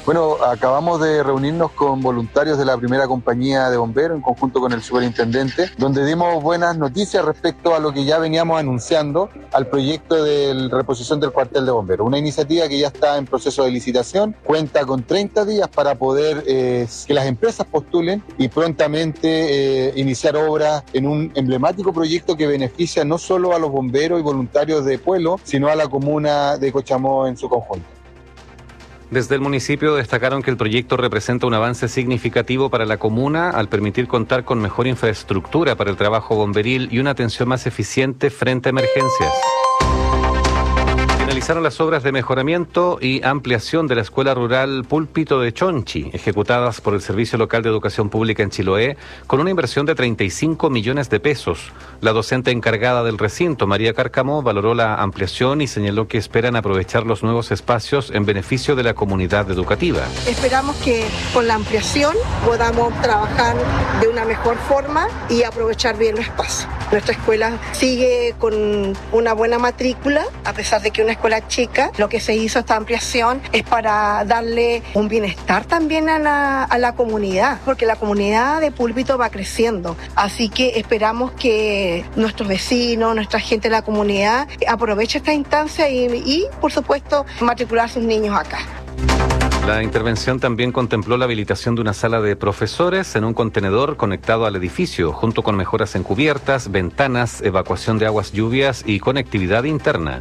Bueno, acabamos de reunirnos con voluntarios de la primera compañía de bomberos en conjunto con el superintendente, donde dimos buenas noticias respecto a lo que ya veníamos anunciando al proyecto de reposición del cuartel de bomberos. Una iniciativa que ya está en proceso de licitación, cuenta con treinta días para poder eh, que las empresas postulen y prontamente eh, iniciar obras en un emblemático proyecto que beneficia no solo a los bomberos y voluntarios de Pueblo, sino a la comuna de Cochamó en su conjunto. Desde el municipio destacaron que el proyecto representa un avance significativo para la comuna al permitir contar con mejor infraestructura para el trabajo bomberil y una atención más eficiente frente a emergencias. Finalizaron las obras de mejoramiento y ampliación de la Escuela Rural Púlpito de Chonchi, ejecutadas por el Servicio Local de Educación Pública en Chiloé, con una inversión de treinta y cinco millones de pesos. La docente encargada del recinto, María Cárcamo, valoró la ampliación y señaló que esperan aprovechar los nuevos espacios en beneficio de la comunidad educativa. Esperamos que con la ampliación podamos trabajar de una mejor forma y aprovechar bien los espacios. Nuestra escuela sigue con una buena matrícula, a pesar de que una escuela chica. Lo que se hizo esta ampliación es para darle un bienestar también a la, a la comunidad, porque la comunidad de Púlpito va creciendo. Así que esperamos que nuestros vecinos, nuestra gente de la comunidad aproveche esta instancia y, y por supuesto, matricular a sus niños acá. La intervención también contempló la habilitación de una sala de profesores en un contenedor conectado al edificio, junto con mejoras en cubiertas, ventanas, evacuación de aguas lluvias y conectividad interna.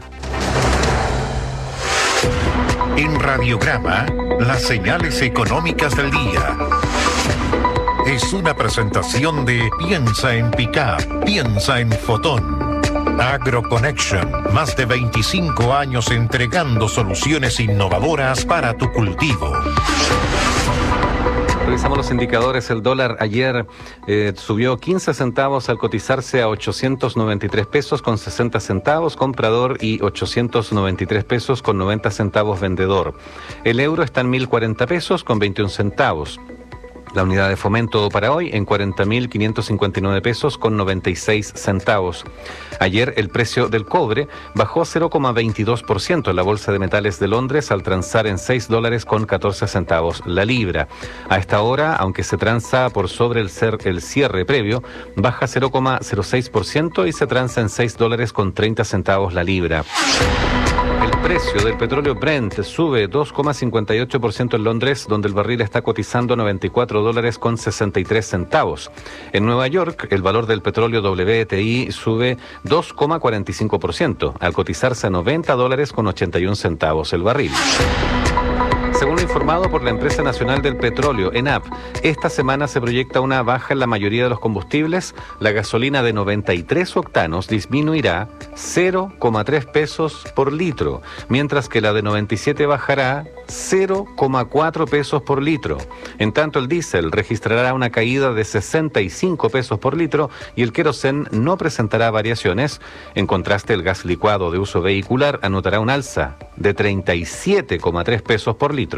En Radiograma, las señales económicas del día. Es una presentación de Piensa en Pickup, piensa en Fotón. AgroConnection, más de veinticinco años entregando soluciones innovadoras para tu cultivo. Revisamos los indicadores. El dólar ayer eh, subió quince centavos al cotizarse a ochocientos noventa y tres pesos con sesenta centavos comprador y ochocientos noventa y tres pesos con noventa centavos vendedor. El euro está en mil cuarenta pesos con veintiún centavos. La unidad de fomento para hoy en cuarenta mil quinientos cincuenta y nueve pesos con noventa y seis centavos. Ayer el precio del cobre bajó cero coma veintidós por ciento en la Bolsa de Metales de Londres al transar en seis dólares con catorce centavos la libra. A esta hora, aunque se transa por sobre el, cer el cierre previo, baja cero coma cero seis por ciento y se transa en seis dólares con treinta centavos la libra. El precio del petróleo Brent sube dos coma cincuenta y ocho por ciento en Londres, donde el barril está cotizando noventa y cuatro dólares con sesenta y tres centavos. En Nueva York, el valor del petróleo W T I sube dos coma cuarenta y cinco por ciento, al cotizarse a noventa dólares con ochenta y un centavos el barril. Según lo informado por la Empresa Nacional del Petróleo, ENAP, esta semana se proyecta una baja en la mayoría de los combustibles. La gasolina de noventa y tres octanos disminuirá cero coma tres pesos por litro, mientras que la de noventa y siete bajará cero coma cuatro pesos por litro. En tanto, el diésel registrará una caída de sesenta y cinco pesos por litro y el querosén no presentará variaciones. En contraste, el gas licuado de uso vehicular anotará un alza de treinta y siete coma tres pesos por litro.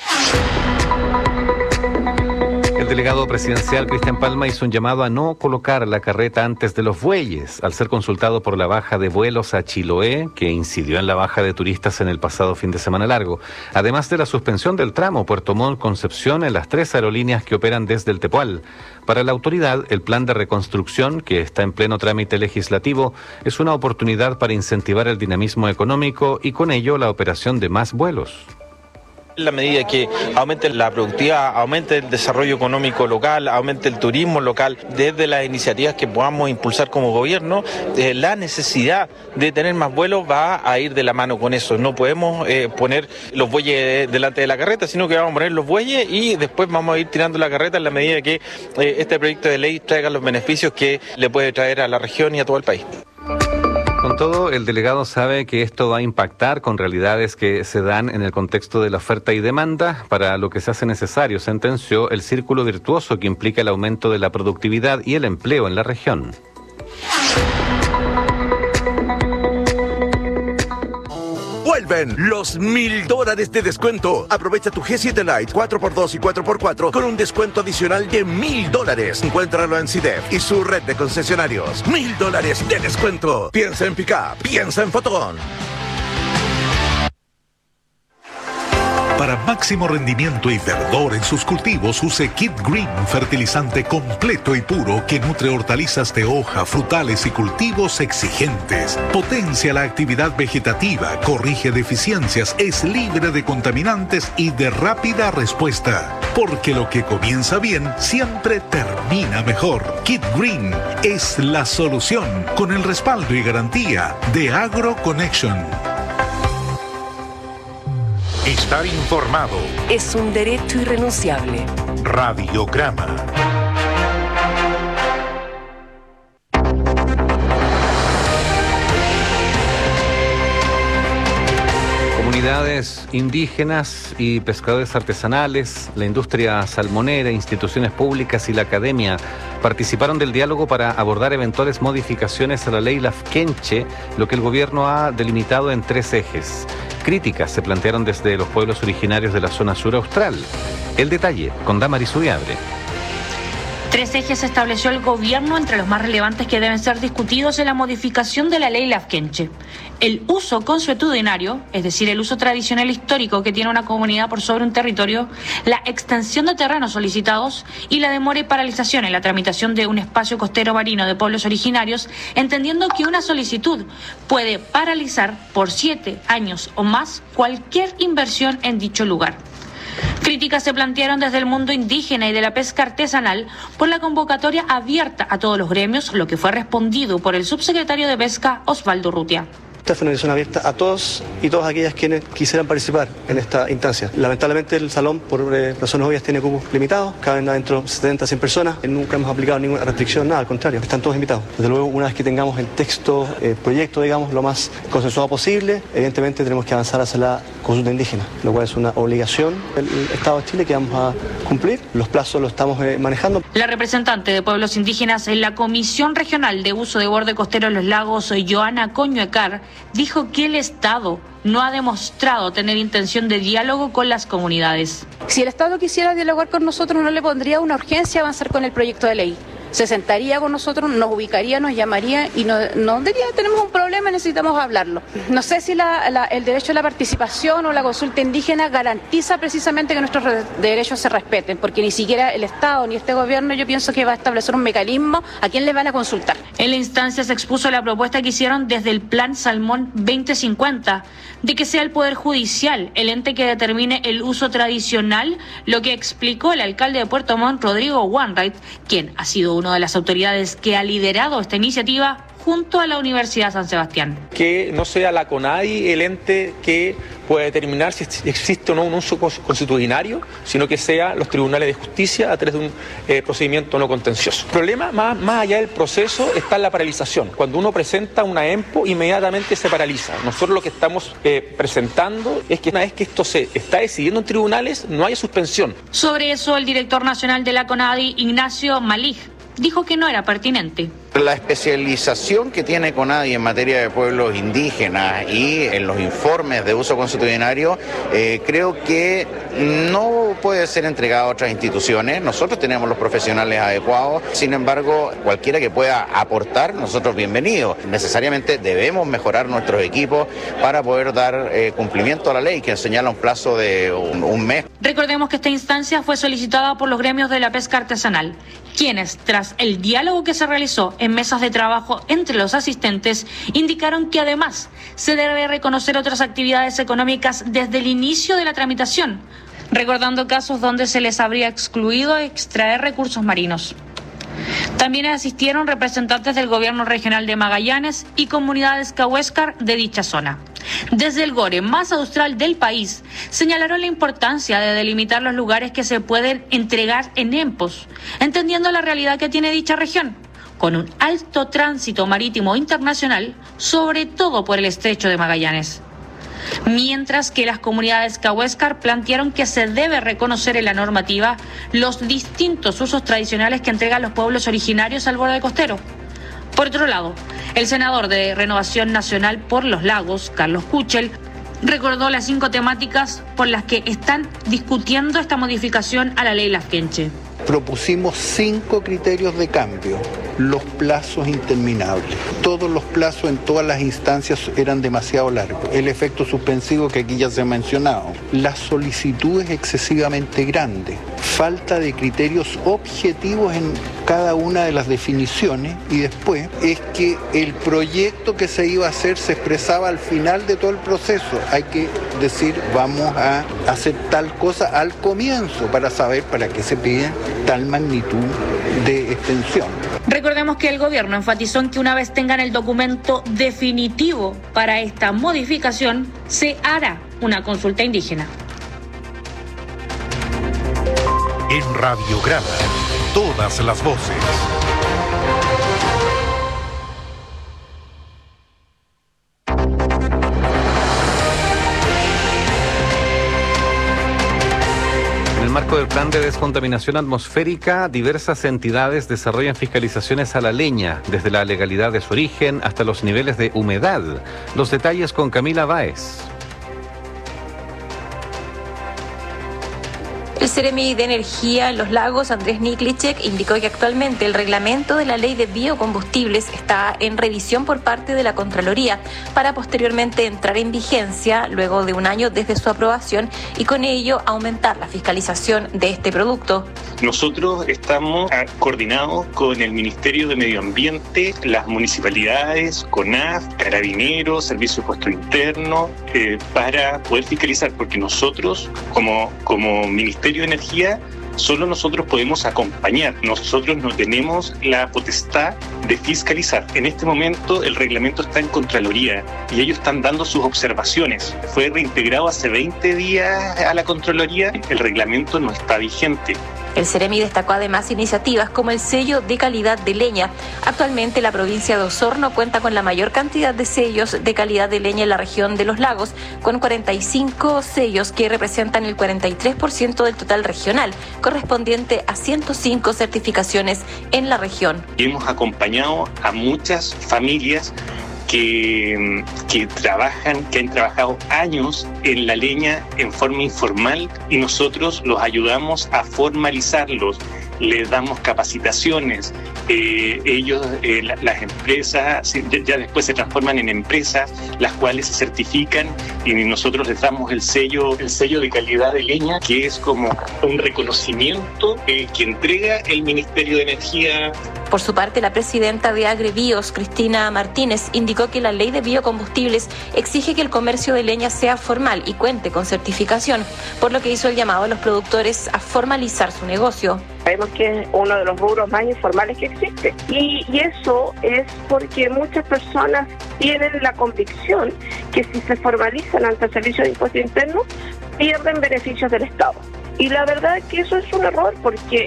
El delegado presidencial Cristian Palma hizo un llamado a no colocar la carreta antes de los bueyes, al ser consultado por la baja de vuelos a Chiloé, que incidió en la baja de turistas en el pasado fin de semana largo, además de la suspensión del tramo Puerto Montt-Concepción en las tres aerolíneas que operan desde el Tepual. Para la autoridad, el plan de reconstrucción, que está en pleno trámite legislativo, es una oportunidad para incentivar el dinamismo económico y con ello la operación de más vuelos. En la medida que aumente la productividad, aumente el desarrollo económico local, aumente el turismo local, desde las iniciativas que podamos impulsar como gobierno, eh, la necesidad de tener más vuelos va a ir de la mano con eso. No podemos eh, poner los bueyes delante de la carreta, sino que vamos a poner los bueyes y después vamos a ir tirando la carreta en la medida que eh, este proyecto de ley traiga los beneficios que le puede traer a la región y a todo el país. Con todo, el delegado sabe que esto va a impactar con realidades que se dan en el contexto de la oferta y demanda, para lo que se hace necesario, sentenció, el círculo virtuoso que implica el aumento de la productividad y el empleo en la región. Vuelven los mil dólares de descuento. Aprovecha tu G siete Lite cuatro por dos y cuatro por cuatro con un descuento adicional de mil dólares. Encuéntralo en C I D E F y su red de concesionarios. Mil dólares de descuento. Piensa en Pickup, piensa en Fotón. Para máximo rendimiento y verdor en sus cultivos, use Kid Green, fertilizante completo y puro que nutre hortalizas de hoja, frutales y cultivos exigentes. Potencia la actividad vegetativa, corrige deficiencias, es libre de contaminantes y de rápida respuesta. Porque lo que comienza bien siempre termina mejor. Kid Green es la solución, con el respaldo y garantía de AgroConnection. Estar informado es un derecho irrenunciable. Radiograma. Comunidades indígenas y pescadores artesanales, la industria salmonera, instituciones públicas y la academia participaron del diálogo para abordar eventuales modificaciones a la ley Lafkenche, lo que el gobierno ha delimitado en tres ejes. Críticas se plantearon desde los pueblos originarios de la zona sur austral. El detalle con Damaris Ubiabre. Tres ejes estableció el gobierno entre los más relevantes que deben ser discutidos en la modificación de la ley Lafkenche. El uso consuetudinario, es decir, el uso tradicional histórico que tiene una comunidad por sobre un territorio, la extensión de terrenos solicitados y la demora y paralización en la tramitación de un espacio costero marino de pueblos originarios, entendiendo que una solicitud puede paralizar por siete años o más cualquier inversión en dicho lugar. Críticas se plantearon desde el mundo indígena y de la pesca artesanal por la convocatoria abierta a todos los gremios, lo que fue respondido por el subsecretario de Pesca, Osvaldo Urrutia. Esta fue una invitación abierta a todos y todas aquellas quienes quisieran participar en esta instancia. Lamentablemente el salón, por eh, razones obvias, tiene cupos limitados, caben adentro setenta a cien personas. Nunca hemos aplicado ninguna restricción, nada, al contrario, están todos invitados. Desde luego, una vez que tengamos el texto, el proyecto, digamos, lo más consensuado posible, evidentemente tenemos que avanzar hacia la consulta indígena, lo cual es una obligación del Estado de Chile que vamos a cumplir. Los plazos los estamos eh, manejando. La representante de pueblos indígenas en la Comisión Regional de Uso de Borde Costero en los Lagos, Joana Coñuecar, dijo que el Estado no ha demostrado tener intención de diálogo con las comunidades. Si el Estado quisiera dialogar con nosotros, no le pondría una urgencia avanzar con el proyecto de ley. Se sentaría con nosotros, nos ubicaría, nos llamaría y nos, nos diría, tenemos un problema, necesitamos hablarlo. No sé si la, la, el derecho a la participación o la consulta indígena garantiza precisamente que nuestros re- derechos se respeten, porque ni siquiera el Estado ni este gobierno, yo pienso que va a establecer un mecanismo a quién le van a consultar. En la instancia se expuso la propuesta que hicieron desde el Plan Salmón veinte cincuenta, de que sea el Poder Judicial el ente que determine el uso tradicional, lo que explicó el alcalde de Puerto Montt, Rodrigo Wainwright, quien ha sido una de las autoridades que ha liderado esta iniciativa junto a la Universidad San Sebastián. Que no sea la CONADI el ente que puede determinar si existe o no un uso consuetudinario, sino que sea los tribunales de justicia a través de un eh, procedimiento no contencioso. El problema, más, más allá del proceso, está en la paralización. Cuando uno presenta una EMPO, inmediatamente se paraliza. Nosotros lo que estamos eh, presentando es que una vez que esto se está decidiendo en tribunales, no haya suspensión. Sobre eso, el director nacional de la CONADI, Ignacio Malig, dijo que no era pertinente. La especialización que tiene CONADI en materia de pueblos indígenas y en los informes de uso consuetudinario, eh, creo que no puede ser entregado a otras instituciones. Nosotros tenemos los profesionales adecuados, sin embargo, cualquiera que pueda aportar, nosotros bienvenidos. Necesariamente debemos mejorar nuestros equipos para poder dar eh, cumplimiento a la ley, que señala un plazo de un, un mes. Recordemos que esta instancia fue solicitada por los gremios de la pesca artesanal, quienes, tras el diálogo que se realizó en mesas de trabajo entre los asistentes, indicaron que además se debe reconocer otras actividades económicas desde el inicio de la tramitación, recordando casos donde se les habría excluido extraer recursos marinos. También asistieron representantes del gobierno regional de Magallanes y comunidades cahuéscar de dicha zona. Desde el Gore más austral del país, señalaron la importancia de delimitar los lugares que se pueden entregar en EMPOS, entendiendo la realidad que tiene dicha región, con un alto tránsito marítimo internacional, sobre todo por el estrecho de Magallanes. Mientras que las comunidades cahuéscar plantearon que se debe reconocer en la normativa los distintos usos tradicionales que entregan los pueblos originarios al borde costero. Por otro lado, el senador de Renovación Nacional por los Lagos, Carlos Kuchel, recordó las cinco temáticas por las que están discutiendo esta modificación a la ley Lafkenche. Propusimos cinco criterios de cambio, los plazos interminables. Todos los plazos en todas las instancias eran demasiado largos. El efecto suspensivo que aquí ya se ha mencionado. Las solicitudes excesivamente grandes. Falta de criterios objetivos en cada una de las definiciones, y después es que el proyecto que se iba a hacer se expresaba al final de todo el proceso. Hay que decir, vamos a hacer tal cosa al comienzo para saber para qué se pide tal magnitud de extensión. Recordemos que el gobierno enfatizó en que una vez tengan el documento definitivo para esta modificación, se hará una consulta indígena. En Radiograma, todas las voces. En el marco del plan de descontaminación atmosférica, diversas entidades desarrollan fiscalizaciones a la leña, desde la legalidad de su origen hasta los niveles de humedad. Los detalles con Camila Báez. El Ceremi de Energía en los Lagos, Andrés Niklicek, indicó que actualmente el reglamento de la Ley de Biocombustibles está en revisión por parte de la Contraloría para posteriormente entrar en vigencia luego de un año desde su aprobación y con ello aumentar la fiscalización de este producto. Nosotros estamos coordinados con el Ministerio de Medio Ambiente, las municipalidades, CONAF, Carabineros, Servicio de Puesto Interno, eh, para poder fiscalizar, porque nosotros como, como Ministerio de Energía, solo nosotros podemos acompañar, nosotros no tenemos la potestad de fiscalizar. En este momento el reglamento está en Contraloría y ellos están dando sus observaciones. Fue reintegrado hace veinte días a la Contraloría, el reglamento no está vigente. El Ceremi destacó además iniciativas como el sello de calidad de leña. Actualmente la provincia de Osorno cuenta con la mayor cantidad de sellos de calidad de leña en la región de los lagos, con cuarenta y cinco sellos que representan el cuarenta y tres por ciento del total regional, correspondiente a ciento cinco certificaciones en la región. Hemos acompañado a muchas familias Que, que trabajan, que han trabajado años en la leña en forma informal y nosotros los ayudamos a formalizarlos, les damos capacitaciones, eh, ellos, eh, la, las empresas ya, ya después se transforman en empresas, las cuales se certifican y nosotros les damos el sello, el sello de calidad de leña, que es como un reconocimiento eh, que entrega el Ministerio de Energía. Por su parte, la presidenta de Agrebios, Cristina Martínez, indicó que la ley de biocombustibles exige que el comercio de leña sea formal y cuente con certificación, por lo que hizo el llamado a los productores a formalizar su negocio. Sabemos que es uno de los rubros más informales que existe y, y eso es porque muchas personas tienen la convicción que si se formalizan ante el Servicio de Impuesto Interno pierden beneficios del Estado. Y la verdad es que eso es un error, porque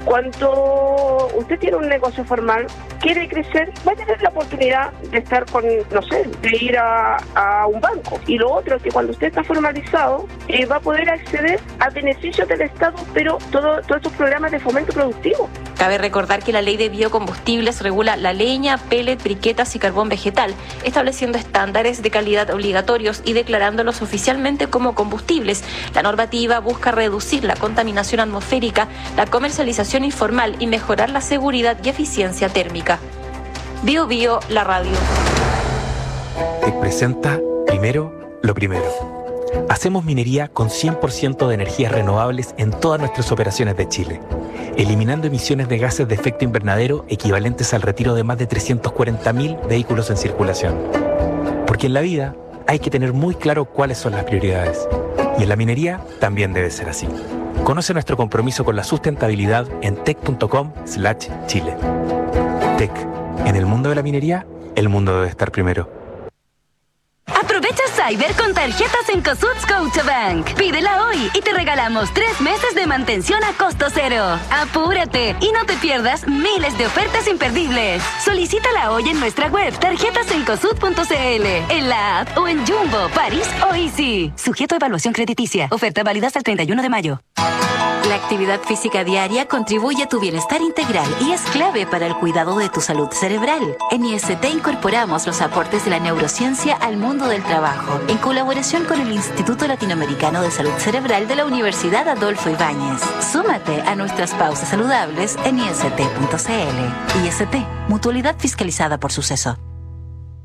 cuando usted tiene un negocio formal, quiere crecer, va a tener la oportunidad de estar con, no sé, de ir a, a un banco. Y lo otro es que cuando usted está formalizado, eh, va a poder acceder a beneficios del Estado, pero todo, todos estos programas de fomento productivo. Cabe recordar que la ley de biocombustibles regula la leña, pellet, briquetas y carbón vegetal, estableciendo estándares de calidad obligatorios y declarándolos oficialmente como combustibles. La normativa busca reducir la contaminación atmosférica, la comercialización informal y mejorar la seguridad y eficiencia térmica. Bio Bio, la radio. Te presenta primero lo primero. Hacemos minería con cien por ciento de energías renovables en todas nuestras operaciones de Chile, eliminando emisiones de gases de efecto invernadero equivalentes al retiro de más de trescientos cuarenta mil vehículos en circulación. Porque en la vida hay que tener muy claro cuáles son las prioridades. Y en la minería también debe ser así. Conoce nuestro compromiso con la sustentabilidad en tec punto com slash chile. Tec, en el mundo de la minería, el mundo debe estar primero. Aprovecha Cyber con tarjetas en Cosut Scotiabank. Pídela hoy y te regalamos tres meses de mantención a costo cero. Apúrate y no te pierdas miles de ofertas imperdibles. Solicítala hoy en nuestra web tarjetas en cosut punto c l, en la app o en Jumbo, París o Easy. Sujeto a evaluación crediticia. Oferta válida hasta el treinta y uno de mayo. La actividad física diaria contribuye a tu bienestar integral y es clave para el cuidado de tu salud cerebral. En I S T incorporamos los aportes de la neurociencia al mundo del trabajo, en colaboración con el Instituto Latinoamericano de Salud Cerebral de la Universidad Adolfo Ibáñez. Súmate a nuestras pausas saludables en i s t punto c l. I S T, mutualidad fiscalizada por Suceso.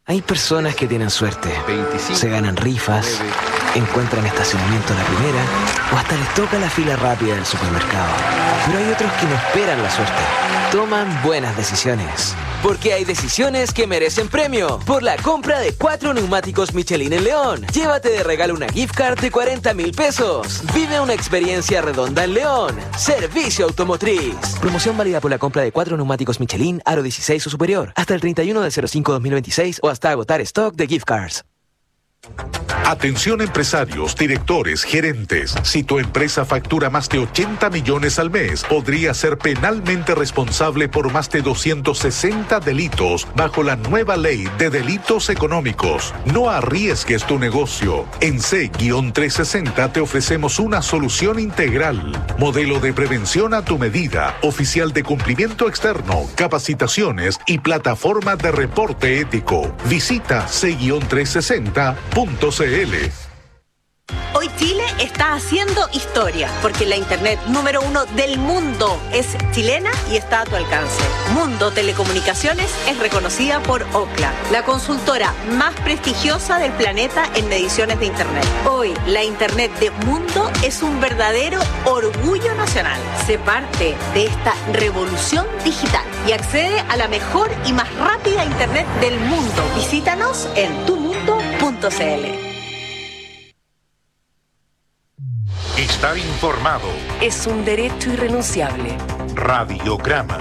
Hay personas que tienen suerte, se ganan rifas, encuentran estacionamiento a la primera o hasta les toca la fila rápida del supermercado. Pero hay otros que no esperan la suerte, toman buenas decisiones. Porque hay decisiones que merecen premio. Por la compra de cuatro neumáticos Michelin en León, llévate de regalo una gift card de cuarenta mil pesos. Vive una experiencia redonda en León. Servicio Automotriz. Promoción válida por la compra de cuatro neumáticos Michelin aro dieciséis o superior hasta el treinta y uno de cero cinco dos mil veintiséis o hasta agotar stock de gift cards. Atención empresarios, directores, gerentes. Si tu empresa factura más de ochenta millones al mes, podría ser penalmente responsable por más de doscientos sesenta delitos bajo la nueva ley de delitos económicos. No arriesgues tu negocio. En C trescientos sesenta te ofrecemos una solución integral. Modelo de prevención a tu medida, oficial de cumplimiento externo, capacitaciones y plataforma de reporte ético. Visita C trescientos sesenta punto c l. Hoy Chile está haciendo historia, porque la internet número uno del mundo es chilena y está a tu alcance. Mundo Telecomunicaciones es reconocida por Ookla, la consultora más prestigiosa del planeta en mediciones de internet. Hoy, la internet de Mundo es un verdadero orgullo nacional. Sé parte de esta revolución digital y accede a la mejor y más rápida internet del mundo. Visítanos en tu mundo punto c l. Estar informado es un derecho irrenunciable. Radiograma.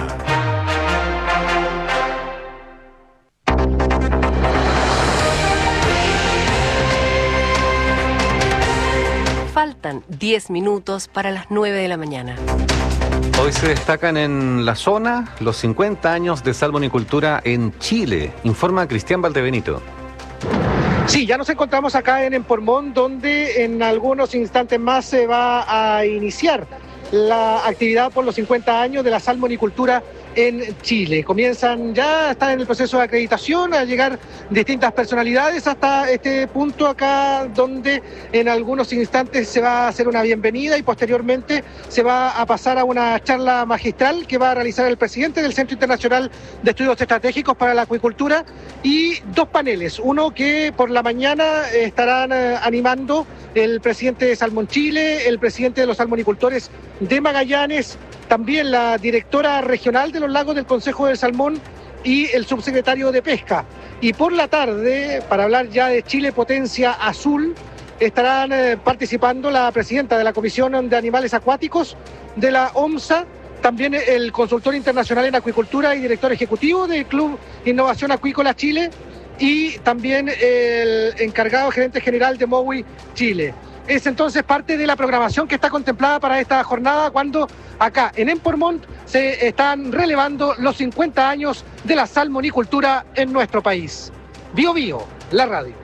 Faltan diez minutos para las nueve de la mañana. Hoy se destacan en la zona los cincuenta años de salmonicultura en Chile, informa Cristian Valdebenito. Sí, ya nos encontramos acá en Empormón, donde en algunos instantes más se va a iniciar la actividad por los cincuenta años de la salmonicultura en Chile. Comienzan ya, están en el proceso de acreditación, a llegar distintas personalidades hasta este punto acá, donde en algunos instantes se va a hacer una bienvenida y posteriormente se va a pasar a una charla magistral que va a realizar el presidente del Centro Internacional de Estudios Estratégicos para la Acuicultura y dos paneles, uno que por la mañana estarán eh, animando el presidente de Salmón Chile, el presidente de los salmonicultores de Magallanes, también la directora regional de los lagos del Consejo del Salmón y el subsecretario de Pesca. Y por la tarde, para hablar ya de Chile Potencia Azul, estarán eh, participando la presidenta de la Comisión de Animales Acuáticos de la OMSA, también el consultor internacional en acuicultura y director ejecutivo del Club Innovación Acuícola Chile y también el encargado gerente general de Mowi Chile. Es entonces parte de la programación que está contemplada para esta jornada cuando acá en Empormont se están relevando los cincuenta años de la salmonicultura en nuestro país. Bio Bio, la radio.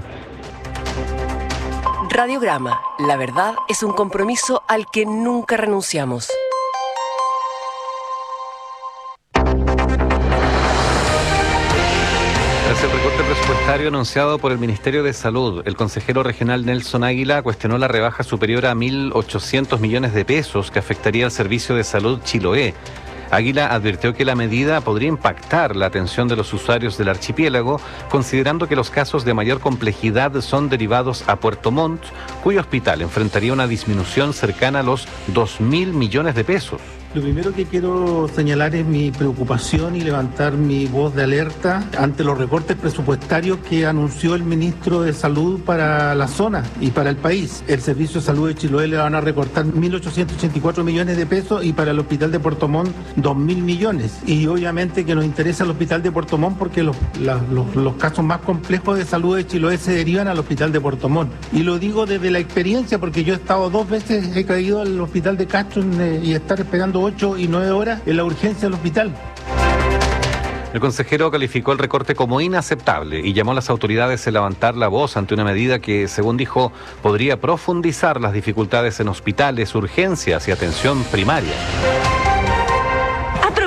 Radiograma. La verdad es un compromiso al que nunca renunciamos. Tras el recorte presupuestario anunciado por el Ministerio de Salud, el consejero regional Nelson Águila cuestionó la rebaja superior a mil ochocientos millones de pesos que afectaría al servicio de salud Chiloé. Águila advirtió que la medida podría impactar la atención de los usuarios del archipiélago, considerando que los casos de mayor complejidad son derivados a Puerto Montt, cuyo hospital enfrentaría una disminución cercana a los dos mil millones de pesos. Lo primero que quiero señalar es mi preocupación y levantar mi voz de alerta ante los recortes presupuestarios que anunció el ministro de Salud para la zona y para el país. El Servicio de Salud de Chiloé le van a recortar mil ochocientos ochenta y cuatro millones de pesos y para el Hospital de Puerto Montt dos mil millones. Y obviamente que nos interesa el Hospital de Puerto Montt porque los, la, los, los casos más complejos de salud de Chiloé se derivan al Hospital de Puerto Montt. Y lo digo desde la experiencia porque yo he estado dos veces, he caído al Hospital de Castro en, y estar esperando ocho y nueve horas en la urgencia del hospital. El consejero calificó el recorte como inaceptable y llamó a las autoridades a levantar la voz ante una medida que, según dijo, podría profundizar las dificultades en hospitales, urgencias y atención primaria. Aprovecha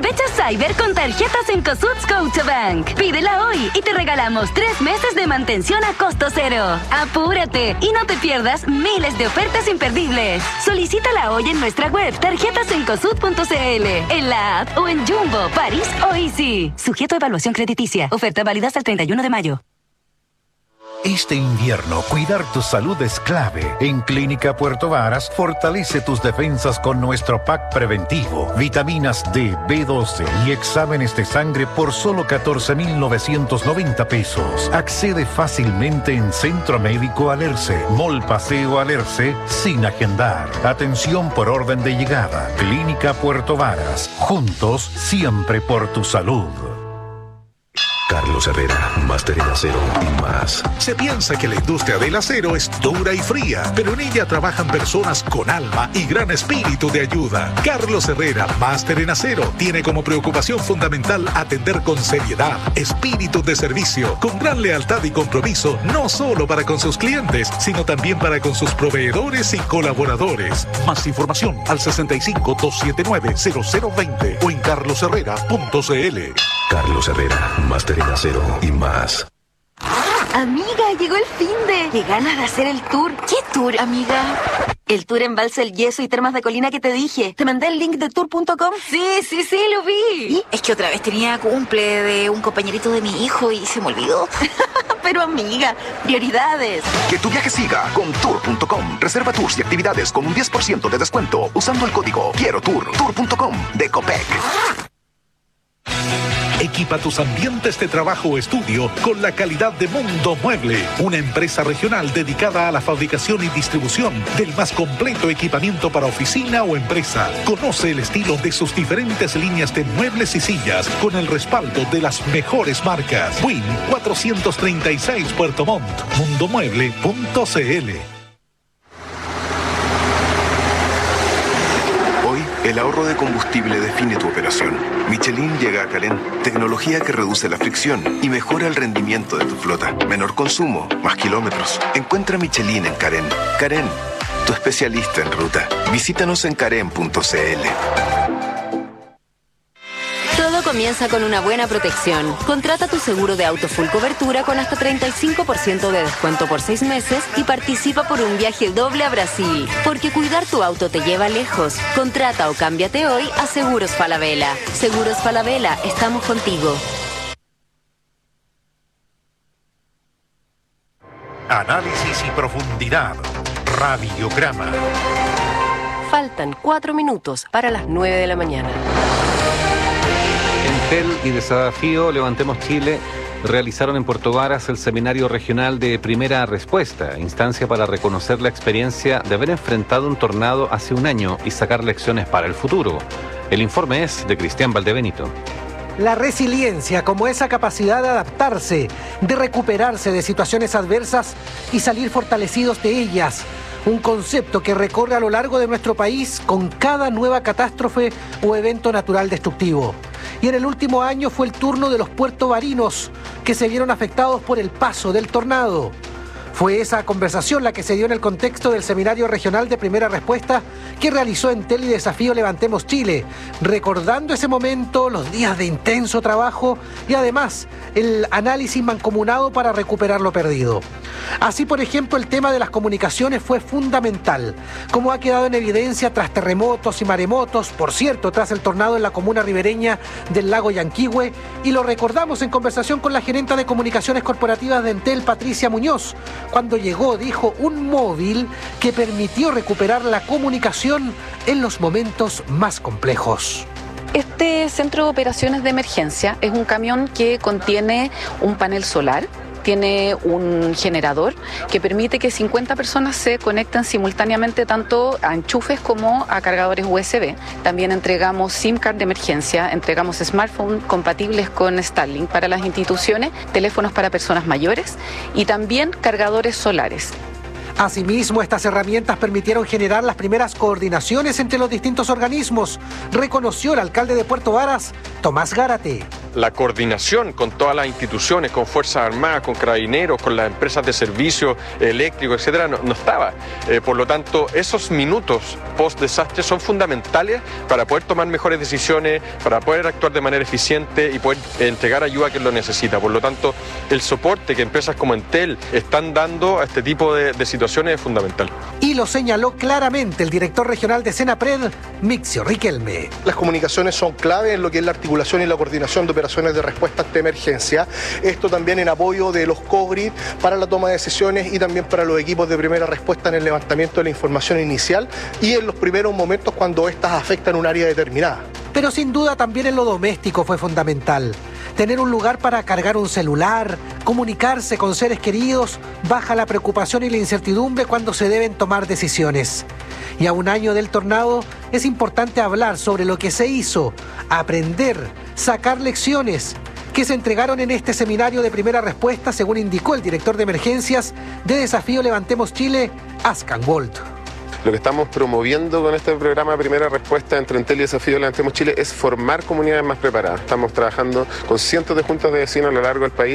Cyber con tarjetas en Cosuts Scotiabank. Pídela hoy y te regalamos tres meses de mantención a costo cero. Apúrate y no te pierdas miles de ofertas imperdibles. Solicítala hoy en nuestra web tarjetas en cosut punto c l, en la app o en Jumbo, París o Easy. Sujeto a evaluación crediticia. Oferta válida hasta el treinta y uno de mayo. Este invierno, cuidar tu salud es clave. En Clínica Puerto Varas, fortalece tus defensas con nuestro pack preventivo. Vitaminas D, B doce y exámenes de sangre por solo catorce mil novecientos noventa pesos. Accede fácilmente en Centro Médico Alerce, Mall Paseo Alerce, sin agendar. Atención por orden de llegada. Clínica Puerto Varas. Juntos, siempre por tu salud. Carlos Herrera, máster en acero y más. Se piensa que la industria del acero es dura y fría, pero en ella trabajan personas con alma y gran espíritu de ayuda. Carlos Herrera, máster en acero, tiene como preocupación fundamental atender con seriedad, espíritu de servicio, con gran lealtad y compromiso, no solo para con sus clientes, sino también para con sus proveedores y colaboradores. Más información al sesenta y cinco, doscientos setenta y nueve, cero cero veinte o en carlos herrera punto c l. Carlos Herrera, máster en acero y más. Amiga, llegó el finde. Qué ganas de hacer el tour. ¿Qué tour, amiga? El tour Embalse El Yeso y Termas de Colina que te dije. ¿Te mandé el link de tour punto com? Sí, sí, sí, lo vi. ¿Y? Es que otra vez tenía cumple de un compañerito de mi hijo y se me olvidó. Pero amiga, prioridades. Que tu viaje siga con tour punto com. Reserva tours y actividades con un diez por ciento de descuento usando el código Quiero Tour. tour punto com de Copec. Equipa tus ambientes de trabajo o estudio con la calidad de Mundo Mueble, una empresa regional dedicada a la fabricación y distribución del más completo equipamiento para oficina o empresa. Conoce el estilo de sus diferentes líneas de muebles y sillas con el respaldo de las mejores marcas. Win cuatrocientos treinta y seis Puerto Montt, mundo mueble punto c l. El ahorro de combustible define tu operación. Michelin llega a Carén, tecnología que reduce la fricción y mejora el rendimiento de tu flota. Menor consumo, más kilómetros. Encuentra Michelin en Carén. Carén, tu especialista en ruta. Visítanos en carén punto c l. Todo comienza con una buena protección. Contrata tu seguro de auto full cobertura con hasta treinta y cinco por ciento de descuento por seis meses y participa por un viaje doble a Brasil. Porque cuidar tu auto te lleva lejos. Contrata o cámbiate hoy a Seguros Falabella. Seguros Falabella, estamos contigo. Análisis y profundidad. Radiograma. Faltan cuatro minutos para las nueve de la mañana. Entel y Desafío Levantemos Chile realizaron en Puerto Varas el seminario regional de Primera Respuesta, instancia para reconocer la experiencia de haber enfrentado un tornado hace un año y sacar lecciones para el futuro. El informe es de Cristian Valdebenito. La resiliencia como esa capacidad de adaptarse, de recuperarse de situaciones adversas y salir fortalecidos de ellas. Un concepto que recorre a lo largo de nuestro país con cada nueva catástrofe o evento natural destructivo. Y en el último año fue el turno de los puertovarinos, que se vieron afectados por el paso del tornado. Fue esa conversación la que se dio en el contexto del Seminario Regional de Primera Respuesta que realizó Entel y Desafío Levantemos Chile, recordando ese momento, los días de intenso trabajo y además el análisis mancomunado para recuperar lo perdido. Así, por ejemplo, el tema de las comunicaciones fue fundamental, como ha quedado en evidencia tras terremotos y maremotos, por cierto, tras el tornado en la comuna ribereña del lago Yanquihue, y lo recordamos en conversación con la gerenta de comunicaciones corporativas de Entel, Patricia Muñoz. Cuando llegó, dijo, un móvil que permitió recuperar la comunicación en los momentos más complejos. Este centro de operaciones de emergencia es un camión que contiene un panel solar, tiene un generador que permite que cincuenta personas se conecten simultáneamente tanto a enchufes como a cargadores U S B. También entregamos SIM card de emergencia, entregamos smartphones compatibles con Starlink para las instituciones, teléfonos para personas mayores y también cargadores solares. Asimismo, estas herramientas permitieron generar las primeras coordinaciones entre los distintos organismos, reconoció el alcalde de Puerto Varas, Tomás Gárate. la coordinación con todas las instituciones, con Fuerzas Armadas, con Carabineros, con las empresas de servicio eléctrico, etcétera, no, no estaba. Eh, por lo tanto, esos minutos post-desastre son fundamentales para poder tomar mejores decisiones, para poder actuar de manera eficiente y poder entregar ayuda a quien lo necesita. Por lo tanto, el soporte que empresas como Entel están dando a este tipo de, de situaciones es fundamental. Y lo señaló claramente el director regional de Senapred, Mixio Riquelme. Las comunicaciones son clave en lo que es la articulación y la coordinación de operaciones de respuesta ante emergencia. Esto también en apoyo de los COGRID para la toma de decisiones y también para los equipos de primera respuesta en el levantamiento de la información inicial y en los primeros momentos cuando éstas afectan un área determinada. Pero sin duda también en lo doméstico fue fundamental. Tener un lugar para cargar un celular, comunicarse con seres queridos, baja la preocupación y la incertidumbre cuando se deben tomar decisiones. Y a un año del tornado es importante hablar sobre lo que se hizo, aprender, sacar lecciones que se entregaron en este seminario de primera respuesta, según indicó el director de emergencias de Desafío Levantemos Chile, Ascan Wolt. Lo que estamos promoviendo con este programa de primera respuesta entre Entel y Desafío Levantemos Chile es formar comunidades más preparadas. Estamos trabajando con cientos de juntas de vecinos a lo largo del país